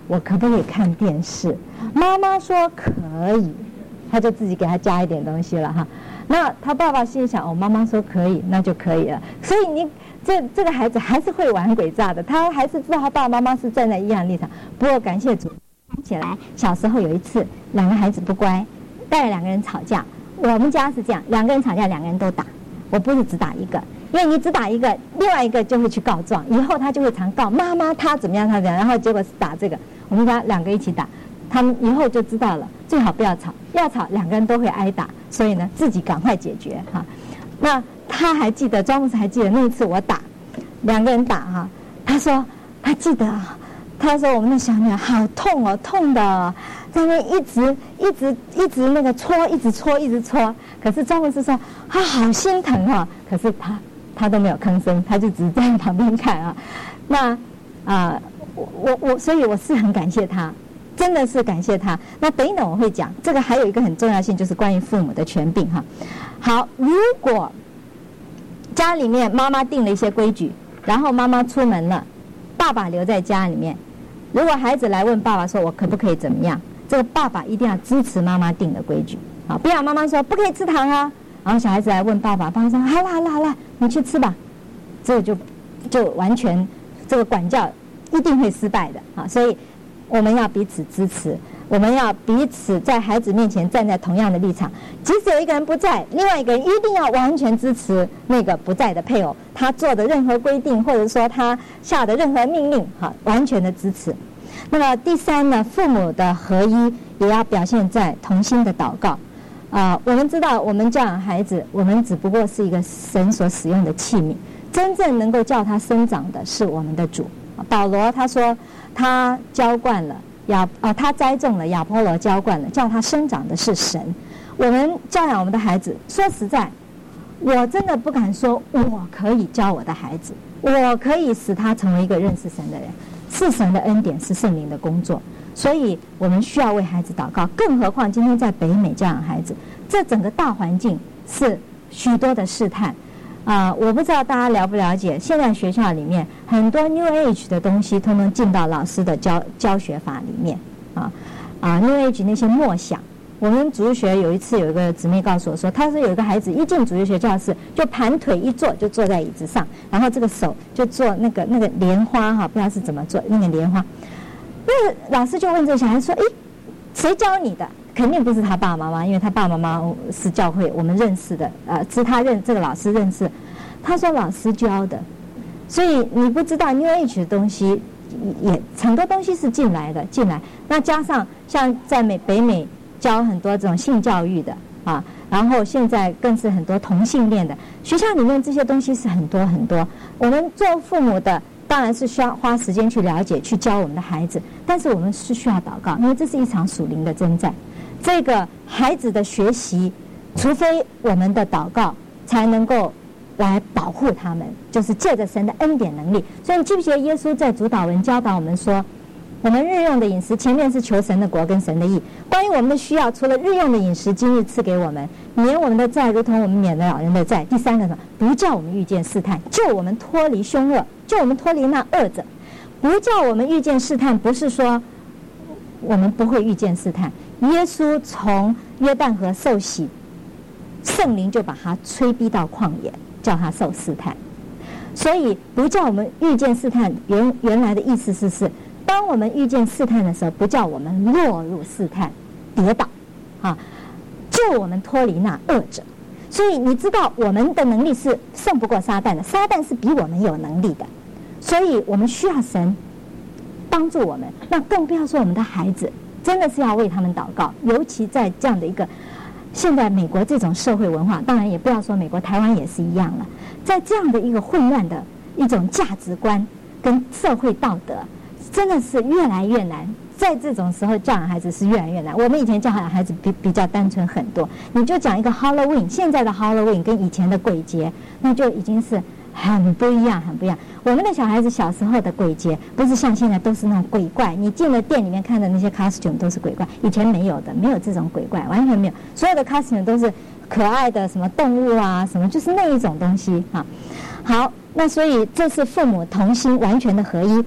我可不可以看电视？妈妈说可以，他就自己给他加一点东西了哈。那他爸爸心里想，哦，妈妈说可以，那就可以了。所以你这这个孩子还是会玩鬼诈的，他还是知道他爸爸妈妈是站在一样的立场。不过感谢主，想起来小时候有一次两个孩子不乖，带了两个人吵架。我们家是这样，两个人吵架，两个人都打。我不是只打一个，因为你只打一个，另外一个就会去告状，以后他就会常告妈妈他怎么样他怎么样，然后结果是打这个。我们家两个一起打，他们以后就知道了，最好不要吵，要吵两个人都会挨打，所以呢自己赶快解决哈。那他还记得，庄牧师还记得那一次我打两个人打哈，他说他记得啊，他说我们的小女儿好痛哦，痛的哦，在那一直一直一直那个搓，一直搓一直搓。可是庄牧师说他好心疼啊，可是他他都没有吭声，他就只是在旁边看啊。那啊、呃，我我我，所以我是很感谢他，真的是感谢他。那等一等我会讲这个，还有一个很重要性，就是关于父母的权柄哈。好，如果家里面妈妈定了一些规矩，然后妈妈出门了，爸爸留在家里面，如果孩子来问爸爸说我可不可以怎么样，这个爸爸一定要支持妈妈定的规矩啊，不要妈妈说不可以吃糖啊，然后小孩子来问爸爸，爸爸说好了好了好了，你去吃吧，这个就就完全这个管教一定会失败的啊，所以我们要彼此支持，我们要彼此在孩子面前站在同样的立场，即使有一个人不在，另外一个人一定要完全支持那个不在的配偶，他做的任何规定或者说他下的任何命令，哈，完全的支持。那么第三呢，父母的合一也要表现在同心的祷告啊、呃。我们知道，我们教养孩子，我们只不过是一个神所使用的器皿，真正能够叫他生长的是我们的主。保罗他说，他浇灌了亚啊，他栽种了，亚波罗浇灌了，叫他生长的是神。我们教养我们的孩子，说实在，我真的不敢说我可以教我的孩子，我可以使他成为一个认识神的人。是神的恩典，是圣灵的工作，所以我们需要为孩子祷告。更何况今天在北美教养孩子，这整个大环境是许多的试探啊、呃！我不知道大家了不了解，现在学校里面很多 New Age 的东西，通通进到老师的教教学法里面啊啊 ！New Age 那些默想。我们主日学有一次有一个姊妹告诉我说，她说有一个孩子一进主日学教室就盘腿一坐，就坐在椅子上，然后这个手就做那个那个莲花哈，不知道是怎么做那个莲花。那个老师就问这个小孩说：“诶，谁教你的？”肯定不是他爸爸妈妈，因为他爸爸妈妈是教会我们认识的，呃，是他认这个老师认识。他说老师教的，所以你不知道 New Age 的东西也很多东西是进来的，进来。那加上像在美北美。教很多这种性教育的啊，然后现在更是很多同性恋的学校里面，这些东西是很多很多。我们做父母的当然是需要花时间去了解，去教我们的孩子，但是我们是需要祷告，因为这是一场属灵的征战。这个孩子的学习，除非我们的祷告才能够来保护他们，就是借着神的恩典能力。所以你记不记得耶稣在主祷文教导我们说，我们日用的饮食，前面是求神的国跟神的义。关于我们的需要，除了日用的饮食，今日赐给我们，免我们的债，如同我们免了老人的债。第三个呢，不叫我们遇见试探，救我们脱离凶恶，救我们脱离那恶者。不叫我们遇见试探，不是说我们不会遇见试探。耶稣从约旦河受洗，圣灵就把他催逼到旷野，叫他受试探。所以不叫我们遇见试探，原原来的意思是是。当我们遇见试探的时候，不叫我们落入试探跌倒啊，救我们脱离那恶者。所以你知道我们的能力是胜不过撒旦的，撒旦是比我们有能力的，所以我们需要神帮助我们。那更不要说我们的孩子，真的是要为他们祷告，尤其在这样的一个现在美国这种社会文化，当然也不要说美国，台湾也是一样了，在这样的一个混乱的一种价值观跟社会道德，真的是越来越难。在这种时候教养孩子是越来越难。我们以前教养孩子比比较单纯很多，你就讲一个 Halloween， 现在的 Halloween 跟以前的鬼节，那就已经是很不一样，很不一样。我们的小孩子小时候的鬼节，不是像现在都是那种鬼怪，你进了店里面看的那些 costume 都是鬼怪，以前没有的，没有这种鬼怪，完全没有，所有的 costume 都是可爱的什么动物啊，什么就是那一种东西啊。好，那所以这是父母同心完全的合一。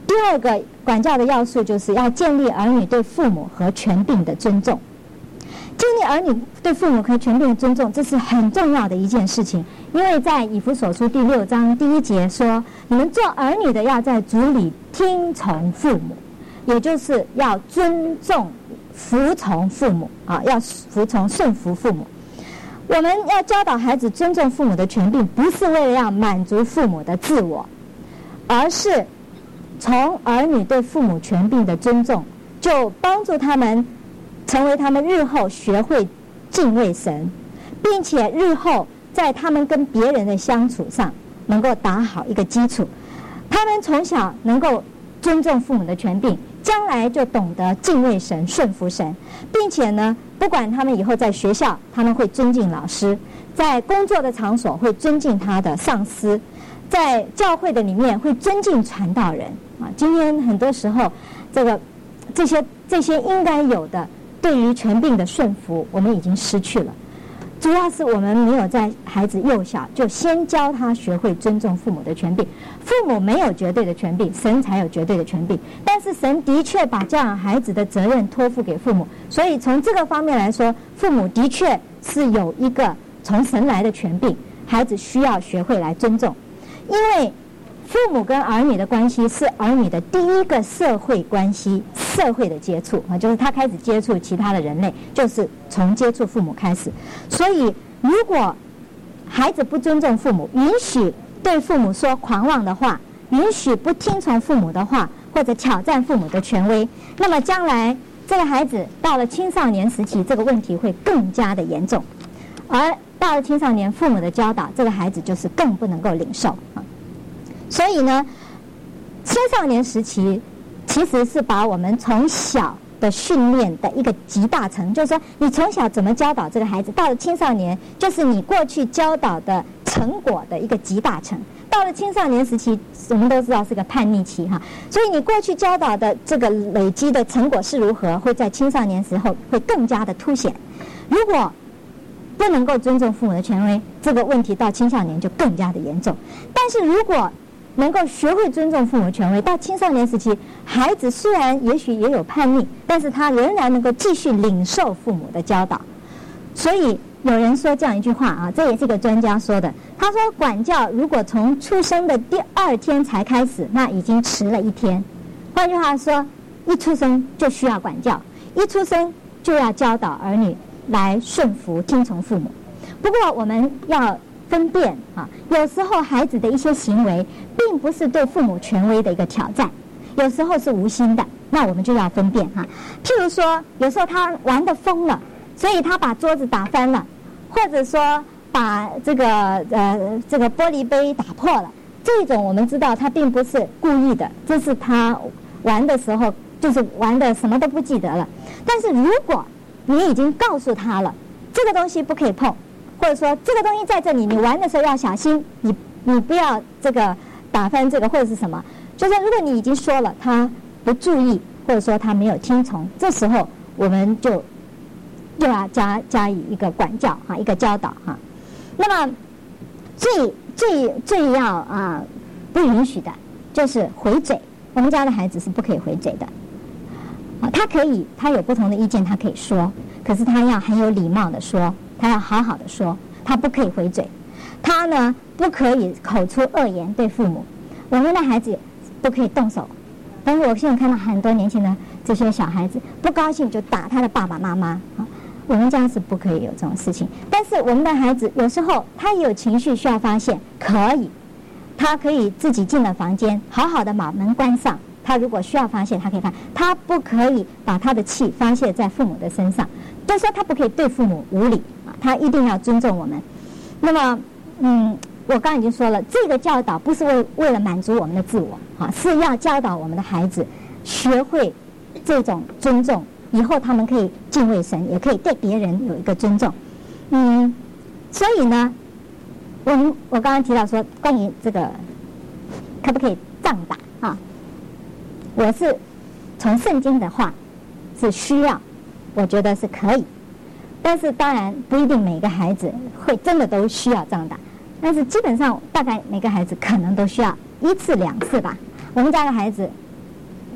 第二个管教的要素就是要建立儿女对父母和权柄的尊重。建立儿女对父母和权柄的尊重，这是很重要的一件事情。因为在以弗所书第六章第一节说，你们做儿女的要在主里听从父母，也就是要尊重服从父母啊，要服从顺服父母。我们要教导孩子尊重父母的权柄，不是为了要满足父母的自我，而是从儿女对父母权柄的尊重，就帮助他们成为他们日后学会敬畏神，并且日后在他们跟别人的相处上能够打好一个基础。他们从小能够尊重父母的权柄，将来就懂得敬畏神、顺服神，并且呢，不管他们以后在学校，他们会尊敬老师；在工作的场所会尊敬他的上司；在教会的里面会尊敬传道人。啊，今天很多时候，这个这些这些应该有的对于权柄的顺服，我们已经失去了。主要是我们没有在孩子幼小就先教他学会尊重父母的权柄。父母没有绝对的权柄，神才有绝对的权柄。但是神的确把教养孩子的责任托付给父母，所以从这个方面来说，父母的确是有一个从神来的权柄，孩子需要学会来尊重。因为父母跟儿女的关系是儿女的第一个社会关系，社会的接触啊，就是他开始接触其他的人类，就是从接触父母开始。所以如果孩子不尊重父母，允许对父母说狂妄的话，允许不听从父母的话，或者挑战父母的权威，那么将来这个孩子到了青少年时期，这个问题会更加的严重。而到了青少年，父母的教导，这个孩子就是更不能够领受啊。所以呢，青少年时期其实是把我们从小的训练的一个集大成，就是说你从小怎么教导这个孩子，到了青少年就是你过去教导的成果的一个集大成。到了青少年时期，我们都知道是个叛逆期哈，所以你过去教导的这个累积的成果是如何，会在青少年时候会更加的凸显。如果不能够尊重父母的权威，这个问题到青少年就更加的严重。但是如果能够学会尊重父母权威，到青少年时期，孩子虽然也许也有叛逆，但是他仍然能够继续领受父母的教导。所以有人说这样一句话啊，这也是个专家说的，他说管教如果从出生的第二天才开始，那已经迟了一天。换句话说，一出生就需要管教，一出生就要教导儿女来顺服听从父母。不过我们要分辨啊，有时候孩子的一些行为并不是对父母权威的一个挑战，有时候是无心的，那我们就要分辨哈。譬如说，有时候他玩得疯了，所以他把桌子打翻了，或者说把这个呃这个玻璃杯打破了，这种我们知道他并不是故意的，这是他玩的时候就是玩的什么都不记得了。但是如果你已经告诉他了，这个东西不可以碰，或者说这个东西在这里，你玩的时候要小心，你你不要这个打翻这个或者是什么。就是如果你已经说了，他不注意，或者说他没有听从，这时候我们就又要加加以一个管教哈，一个教导哈。那么最最最要啊不允许的就是回嘴，我们家的孩子是不可以回嘴的。啊，他可以，他有不同的意见，他可以说，可是他要很有礼貌的说，他要好好的说，他不可以回嘴，他呢不可以口出恶言对父母。我们的孩子不可以动手，但是我现在看到很多年轻的这些小孩子不高兴就打他的爸爸妈妈啊，我们家是不可以有这种事情。但是我们的孩子有时候他也有情绪需要发泄，可以，他可以自己进了房间，好好的把门关上。他如果需要发泄，他可以发，他不可以把他的气发泄在父母的身上，就是说他不可以对父母无礼啊，他一定要尊重我们。那么，嗯，我刚刚已经说了，这个教导不是为为了满足我们的自我啊，是要教导我们的孩子学会这种尊重，以后他们可以敬畏神，也可以对别人有一个尊重。嗯，所以呢，我们我刚刚提到说，关于这个可不可以杖打啊？我是从圣经的话是需要，我觉得是可以，但是当然不一定每个孩子会真的都需要杖打，但是基本上大概每个孩子可能都需要一次两次吧。我们家的孩子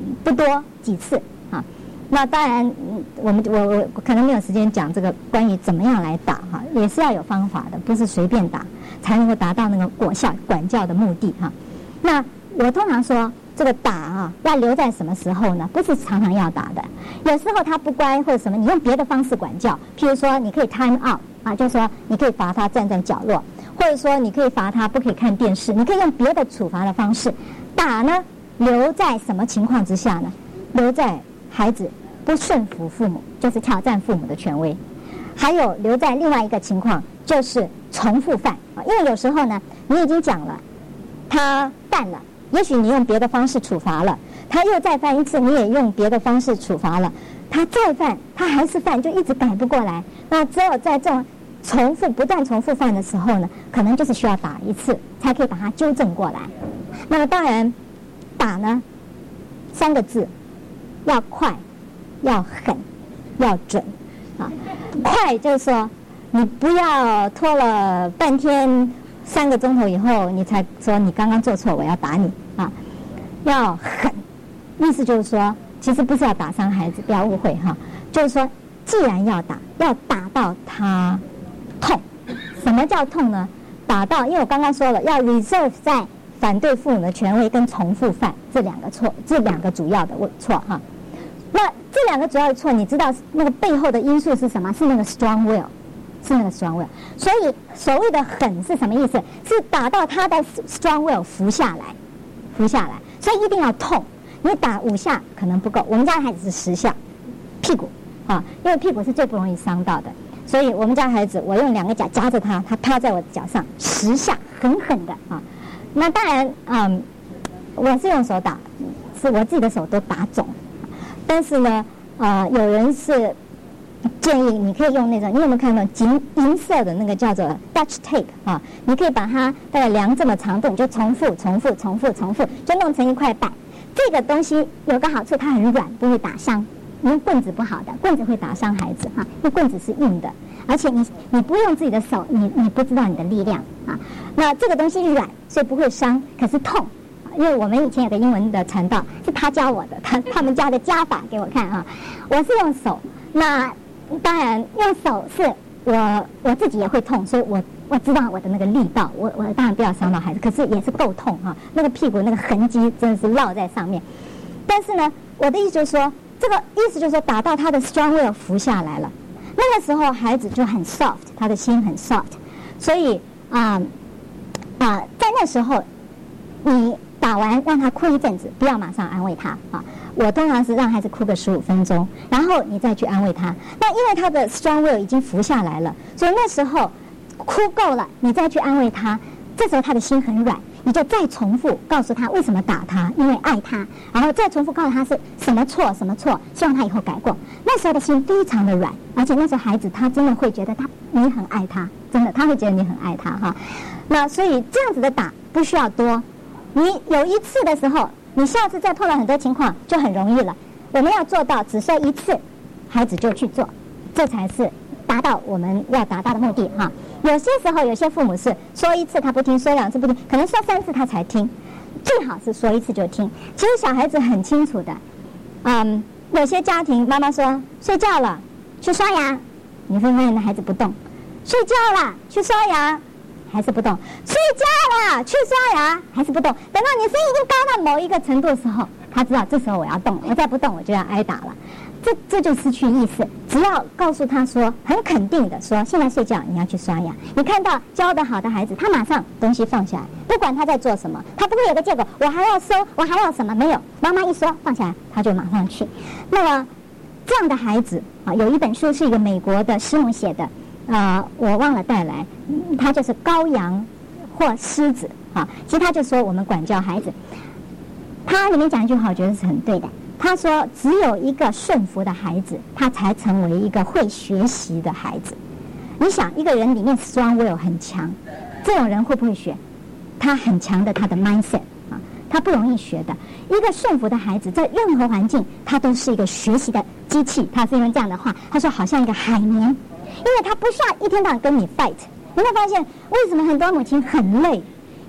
不多几次啊。那当然，我们我我可能没有时间讲这个关于怎么样来打哈，也是要有方法的，不是随便打才能够达到那个果效管教的目的哈。那我通常说这个打啊，要留在什么时候呢？不是常常要打的，有时候他不乖或者什么，你用别的方式管教，譬如说你可以 time out 啊，就是说你可以罚他站在角落，或者说你可以罚他不可以看电视，你可以用别的处罚的方式。打呢，留在什么情况之下呢？留在孩子不顺服父母，就是挑战父母的权威；还有留在另外一个情况，就是重复犯啊。因为有时候呢，你已经讲了，他犯了，也许你用别的方式处罚了，他又再犯一次，你也用别的方式处罚了，他再犯，他还是犯，就一直改不过来。那只有在这种重复、不断重复犯的时候呢，可能就是需要打一次，才可以把它纠正过来。那么当然，打呢，三个字，要快。要狠，要准，啊，快就是说，你不要拖了半天，三个钟头以后，你才说你刚刚做错，我要打你啊。要狠，意思就是说，其实不是要打伤孩子，不要误会哈，就是说，既然要打，要打到他痛。什么叫痛呢？打到，因为我刚刚说了，要 reserve 在反对父母的权威跟重复犯这两个错，这两个主要的错哈。那这两个主要的错，你知道那个背后的因素是什么？是那个 strong will， 是那个 strong will。所以所谓的狠是什么意思？是打到他的 strong will 服下来，服下来。所以一定要痛。你打五下可能不够，我们家的孩子是十下，屁股啊，因为屁股是最不容易伤到的。所以我们家孩子，我用两个脚夹着他，他趴在我的脚上，十下，狠狠的啊。那当然，嗯，我是用手打，是我自己的手都打肿。但是呢，呃，有人是建议你可以用那种，你有没有看到银银色的那个叫做 Dutch tape 啊？你可以把它大概量这么长度，你就重复、重复、重复、重复，就弄成一块板。这个东西有个好处，它很软，不会打伤。因为棍子不好的，棍子会打伤孩子哈，因为棍子是硬的，而且你你不用自己的手，你你不知道你的力量啊。那这个东西软，所以不会伤，可是痛。因为我们以前有个英文的传道是他教我的，他他们家的加法给我看啊，我是用手，那当然用手是我我自己也会痛，所以我我知道我的那个力道，我我当然不要伤到孩子，可是也是够痛哈、啊，那个屁股那个痕迹真的是烙在上面。但是呢，我的意思就是说，这个意思就是说打到他的 strong will 服下来了，那个时候孩子就很 soft， 他的心很 soft， 所以啊啊、呃呃，在那时候你。打完让他哭一阵子，不要马上安慰他啊！我通常是让孩子哭个十五分钟，然后你再去安慰他。那因为他的 strong will 已经服下来了，所以那时候哭够了，你再去安慰他。这时候他的心很软，你就再重复告诉他为什么打他，因为爱他，然后再重复告诉他是什么错什么错，希望他以后改过。那时候的心非常的软，而且那时候孩子他真的会觉得他你很爱他，真的他会觉得你很爱他哈。那所以这样子的打不需要多。你有一次的时候，你下次再碰到很多情况就很容易了。我们要做到只说一次，孩子就去做，这才是达到我们要达到的目的哈。有些时候有些父母是说一次他不听，说两次不听，可能说三次他才听，最好是说一次就听。其实小孩子很清楚的，嗯，有些家庭妈妈说睡觉了去刷牙，你会发现那孩子不动；睡觉了去刷牙。还是不动，睡觉了，去刷牙，还是不动。等到你声音已经高到某一个程度的时候，他知道这时候我要动，我再不动我就要挨打了。这这就失去意识。只要告诉他说，很肯定的说，现在睡觉，你要去刷牙。你看到教得好的孩子，他马上东西放下来，不管他在做什么，他不会有个借口，我还要收，我还要什么？没有，妈妈一说放下来，他就马上去。那么这样的孩子啊，有一本书是一个美国的师母写的。啊、呃，我忘了带来，他就是羔羊或狮子啊。其实他就说我们管教孩子，他里面讲一句话，我觉得是很对的。他说，只有一个顺服的孩子，他才成为一个会学习的孩子。你想，一个人里面 strong will 很强，这种人会不会学？他很强的他的 mindset 啊，他不容易学的。一个顺服的孩子，在任何环境，他都是一个学习的机器。他是用这样的话，他说好像一个海绵。因为他不需要一天到晚跟你 fight， 你会发现为什么很多母亲很累，因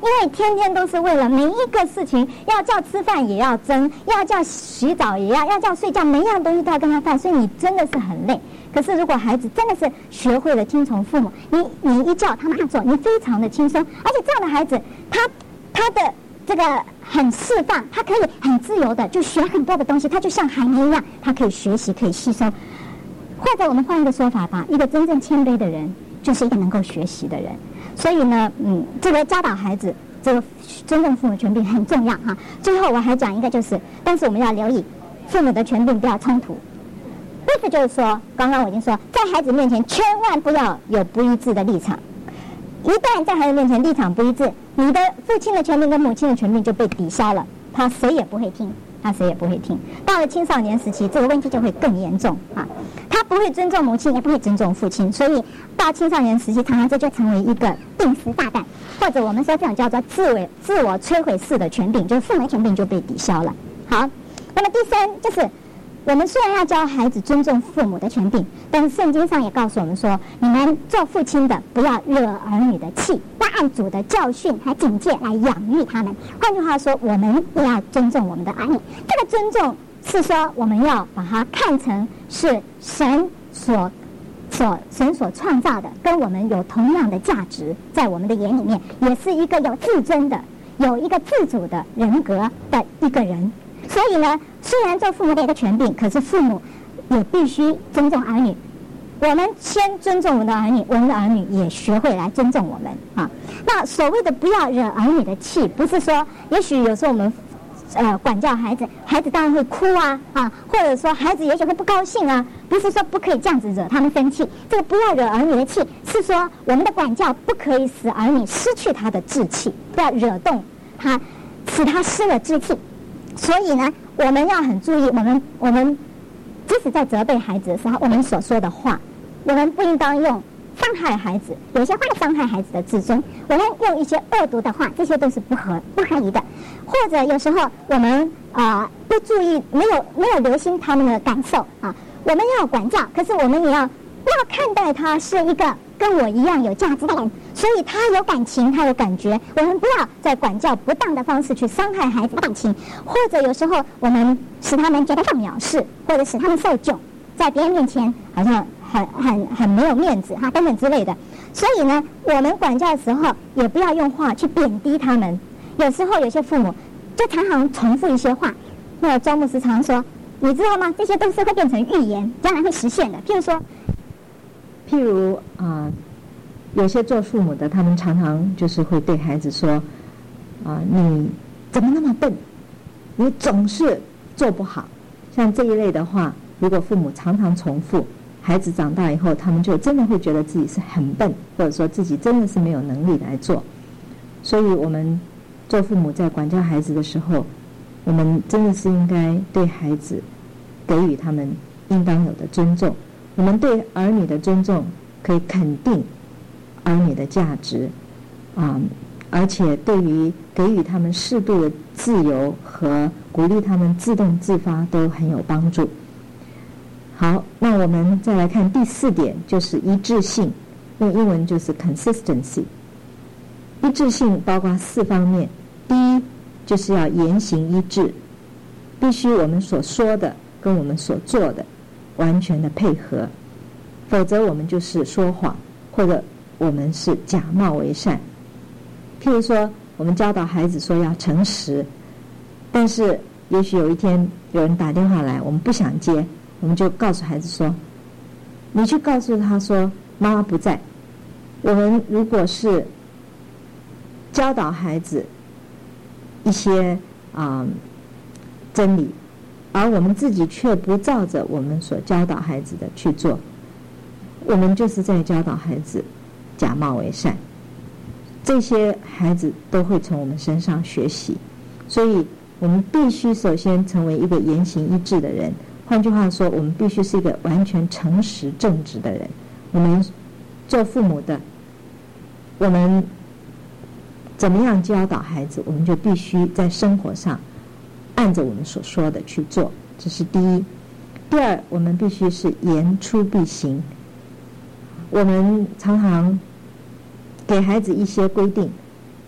因为天天都是为了每一个事情，要叫吃饭也要争，要叫洗澡也要，要叫睡觉，每一样东西都要跟他办，所以你真的是很累。可是如果孩子真的是学会了听从父母，你你一叫他马上做，你非常的轻松，而且这样的孩子，他他的这个很释放，他可以很自由的就学很多的东西，他就像海绵一样，他可以学习，可以吸收。或者我们换一个说法吧，一个真正谦卑的人，就是一个能够学习的人。所以呢，嗯，这个教导孩子，这个尊重父母权柄很重要哈。最后我还讲一个，就是但是我们要留意父母的权柄不要冲突。意思就是说，刚刚我已经说，在孩子面前千万不要有不一致的立场。一旦在孩子面前立场不一致，你的父亲的权柄跟母亲的权柄就被抵消了，他谁也不会听，他谁也不会听。到了青少年时期，这个问题就会更严重啊！他不会尊重母亲，也不会尊重父亲，所以到青少年时期，常常这就成为一个定时炸弹，或者我们说这种叫做自我自我摧毁式的权柄，就是父母权柄就被抵消了。好，那么第三就是。我们虽然要教孩子尊重父母的权柄，但是圣经上也告诉我们说，你们做父亲的不要惹儿女的气，要按主的教训和警戒来养育他们。换句话说，我们也要尊重我们的儿女。这个尊重是说，我们要把它看成是神所所神所创造的，跟我们有同样的价值，在我们的眼里面，也是一个有自尊的、有一个自主的人格的一个人。所以呢，虽然做父母的一个权柄，可是父母也必须尊重儿女。我们先尊重我们的儿女，我们的儿女也学会来尊重我们啊。那所谓的不要惹儿女的气，不是说，也许有时候我们呃管教孩子，孩子当然会哭啊啊，或者说孩子也许会不高兴啊，不是说不可以这样子惹他们生气。这个不要惹儿女的气，是说我们的管教不可以使儿女失去他的志气，不要惹动他，使他失了志气。所以呢，我们要很注意，我们我们即使在责备孩子的时候，我们所说的话，我们不应当用伤害孩子，有些话伤害孩子的自尊，我们用一些恶毒的话，这些都是不合不合宜的。或者有时候我们啊、呃、不注意，没有没有留心他们的感受啊，我们要管教，可是我们也要要看待他是一个跟我一样有价值的人，所以他有感情，他有感觉，我们不要在管教不当的方式去伤害孩子的感情，或者有时候我们使他们觉得受藐视，或者使他们受窘，在别人面前好像很很很没有面子哈等等之类的。所以呢，我们管教的时候也不要用话去贬低他们。有时候有些父母就常常重复一些话，那个周牧师常说，你知道吗？这些都是会变成预言，将来会实现的。譬如说。 譬如啊、呃，有些做父母的，他们常常就是会对孩子说：“啊、呃，你怎么那么笨？你总是做不好。”像这一类的话，如果父母常常重复，孩子长大以后，他们就真的会觉得自己是很笨，或者说自己真的是没有能力来做。所以，我们做父母在管教孩子的时候，我们真的是应该对孩子给予他们应当有的尊重。我们对儿女的尊重，可以肯定儿女的价值，啊、嗯，而且对于给予他们适度的自由和鼓励他们自动自发都很有帮助。好，那我们再来看第四点，就是一致性，用英文就是 consistency。一致性包括四方面，第一就是要言行一致，必须我们所说的跟我们所做的完全的配合，否则我们就是说谎，或者我们是假冒为善。譬如说，我们教导孩子说要诚实，但是也许有一天有人打电话来，我们不想接，我们就告诉孩子说，你去告诉他说妈妈不在。我们如果是教导孩子一些啊、呃、真理，而我们自己却不照着我们所教导孩子的去做，我们就是在教导孩子假冒为善。这些孩子都会从我们身上学习，所以我们必须首先成为一个言行一致的人。换句话说，我们必须是一个完全诚实正直的人。我们做父母的，我们怎么样教导孩子，我们就必须在生活上按着我们所说的去做，这是第一。第二，我们必须是言出必行。我们常常给孩子一些规定，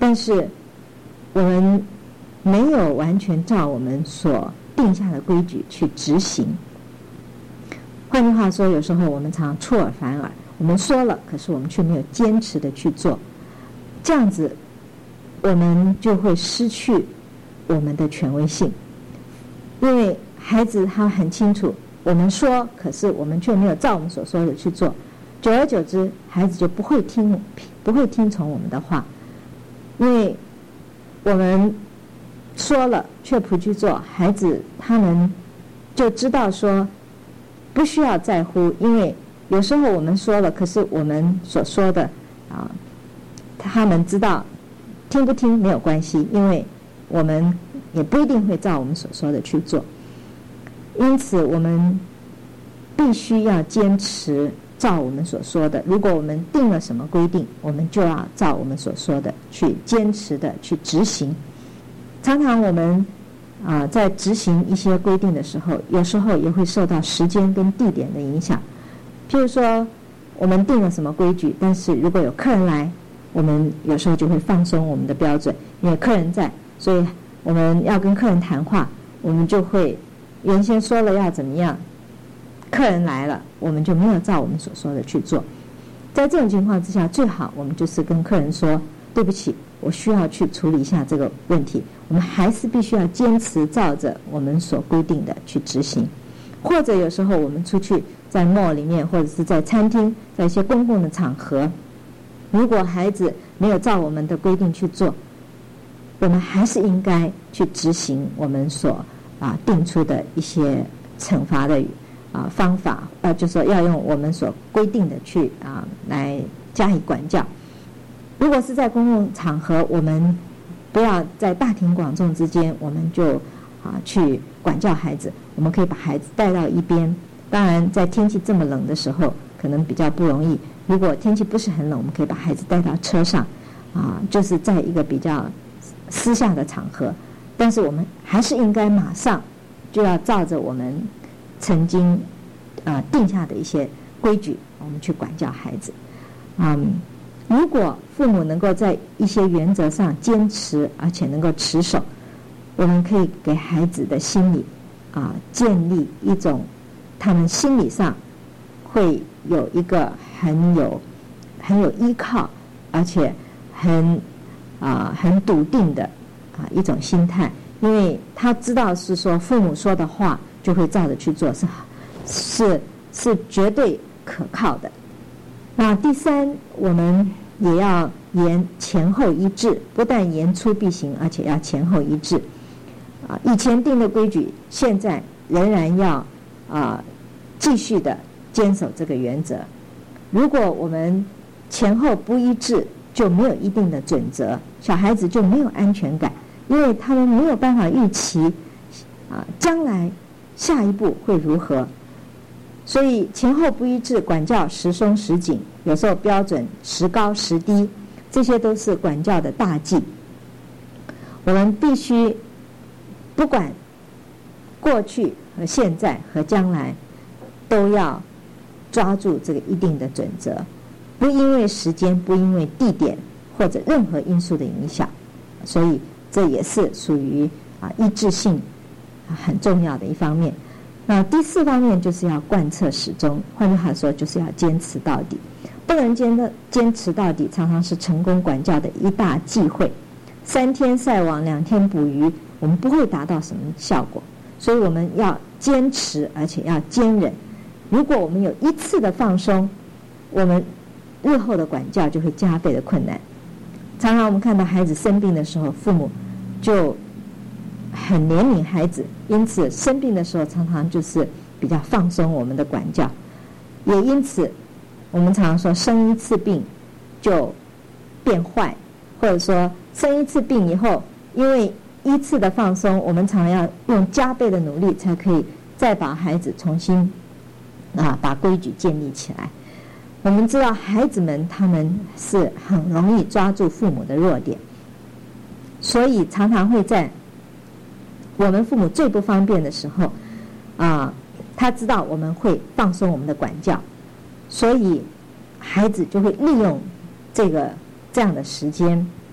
但是我们没有完全照我们所定下的规矩去执行。换句话说，有时候我们常常出尔反尔，我们说了，可是我们却没有坚持的去做，这样子我们就会失去我们的权威性。因为孩子他很清楚，我们说，可是我们却没有照我们所说的去做，久而久之，孩子就不会听不会听从我们的话。因为我们说了却不去做，孩子他们就知道说不需要在乎，因为有时候我们说了，可是我们所说的啊，他们知道听不听没有关系，因为我们也不一定会照我们所说的去做。因此我们必须要坚持照我们所说的，如果我们定了什么规定，我们就要照我们所说的去坚持的去执行。常常我们啊、呃、在执行一些规定的时候，有时候也会受到时间跟地点的影响。譬如说我们定了什么规矩，但是如果有客人来，我们有时候就会放松我们的标准，因为客人在，所以我们要跟客人谈话，我们就会原先说了要怎么样，客人来了，我们就没有照我们所说的去做。在这种情况之下，最好我们就是跟客人说，对不起，我需要去处理一下这个问题，我们还是必须要坚持照着我们所规定的去执行。或者有时候我们出去在 mall 里面，或者是在餐厅，在一些公共的场合，如果孩子没有照我们的规定去做，我们还是应该去执行我们所啊定出的一些惩罚的啊方法，呃，就是说要用我们所规定的去啊来加以管教。如果是在公共场合，我们不要在大庭广众之间，我们就啊去管教孩子，我们可以把孩子带到一边。当然在天气这么冷的时候可能比较不容易，如果天气不是很冷，我们可以把孩子带到车上啊，就是在一个比较私下的场合，但是我们还是应该马上就要照着我们曾经呃定下的一些规矩，我们去管教孩子。嗯，如果父母能够在一些原则上坚持，而且能够持守，我们可以给孩子的心理啊建立一种他们心理上会有一个很有很有依靠，而且很啊很笃定的啊一种心态，因为他知道是说父母说的话就会照着去做，是是是绝对可靠的。那第三，我们也要言前后一致，不但言出必行，而且要前后一致。啊，以前定的规矩，现在仍然要啊继续的坚守这个原则。如果我们前后不一致，就没有一定的准则，小孩子就没有安全感，因为他们没有办法预期啊将来下一步会如何。所以前后不一致，管教时松时紧，有时候标准时高时低，这些都是管教的大忌。我们必须不管过去和现在和将来，都要抓住这个一定的准则，不因为时间，不因为地点或者任何因素的影响。所以这也是属于啊一致性很重要的一方面。那第四方面就是要贯彻始终，换句话说就是要坚持到底。不能坚的坚持到底，常常是成功管教的一大忌讳。三天晒网，两天捕鱼，我们不会达到什么效果。所以我们要坚持，而且要坚忍。如果我们有一次的放松，我们日后的管教就会加倍的困难。常常我们看到孩子生病的时候，父母就很怜悯孩子，因此生病的时候常常就是比较放松我们的管教。也因此我们常常说生一次病就变坏，或者说生一次病以后，因为一次的放松，我们常常要用加倍的努力才可以再把孩子重新啊把规矩建立起来。我们知道孩子们他们是很容易抓住父母的弱点，所以常常会在我们父母最不方便的时候啊，他知道我们会放松我们的管教，所以孩子就会利用这个这样的时间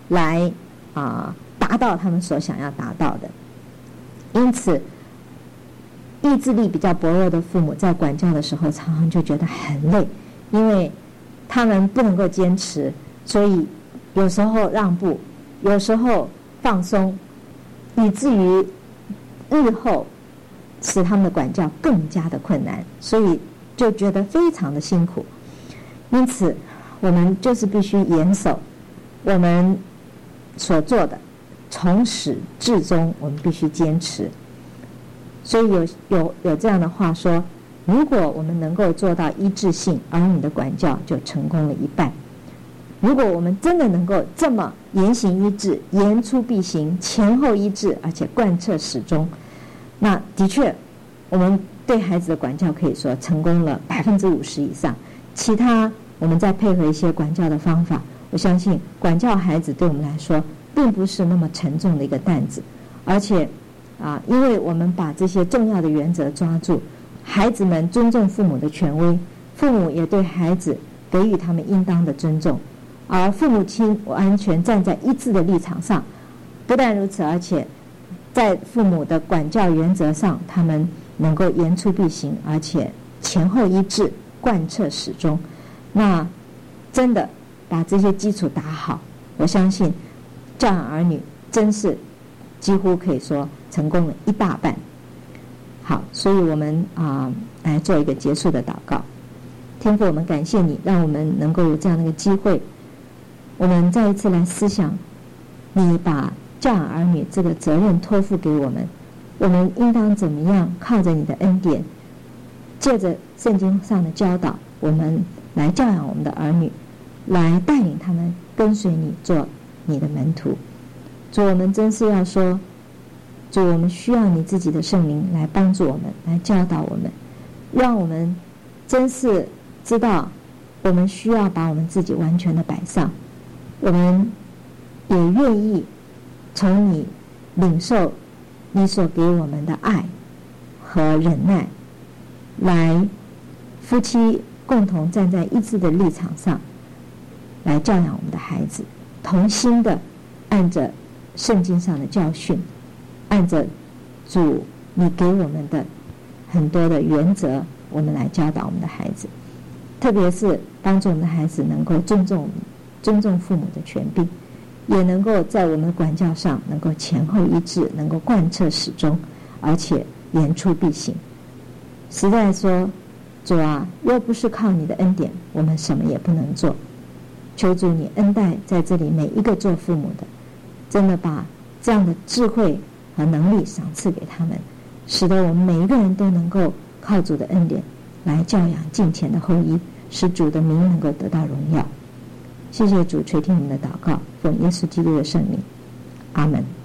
来啊、呃、达到他们所想要达到的。因此意志力比较薄弱的父母在管教的时候常常就觉得很累，因为他们不能够坚持，所以有时候让步，有时候放松，以至于日后使他们的管教更加的困难，所以就觉得非常的辛苦。因此我们就是必须严守我们所做的，从始至终我们必须坚持。所以有有有这样的话说，如果我们能够做到一致性，儿女的管教就成功了一半。如果我们真的能够这么言行一致，言出必行，前后一致，而且贯彻始终，那的确我们对孩子的管教可以说成功了百分之五十以上。其他我们再配合一些管教的方法，我相信管教孩子对我们来说并不是那么沉重的一个担子。而且啊，因为我们把这些重要的原则抓住，孩子们尊重父母的权威，父母也对孩子给予他们应当的尊重，而父母亲完全站在一致的立场上。不但如此，而且在父母的管教原则上，他们能够言出必行，而且前后一致，贯彻始终。那真的把这些基础打好，我相信教养儿女真是几乎可以说成功了一大半。好，所以我们啊、呃、来做一个结束的祷告。天父，我们感谢你，让我们能够有这样的一个机会，我们再一次来思想你把教养儿女这个责任托付给我们，我们应当怎么样靠着你的恩典，借着圣经上的教导，我们来教养我们的儿女，来带领他们跟随你，做你的门徒。主，我们真是要说，主，我们需要你自己的圣灵来帮助我们，来教导我们，让我们真是知道我们需要把我们自己完全的摆上，我们也愿意从你领受你所给我们的爱和忍耐，来夫妻共同站在一致的立场上来教养我们的孩子，同心的按着圣经上的教训，按着主你给我们的很多的原则，我们来教导我们的孩子，特别是帮助我们的孩子能够尊重尊重父母的权柄，也能够在我们的管教上能够前后一致，能够贯彻始终，而且言出必行。实在说，主啊，若不是靠你的恩典，我们什么也不能做。求主你恩待在这里每一个做父母的，真的把这样的智慧和能力赏赐给他们，使得我们每一个人都能够靠主的恩典来教养敬虔的后裔，使主的名能够得到荣耀。谢谢主垂听我们的祷告，奉耶稣基督的圣名，阿们。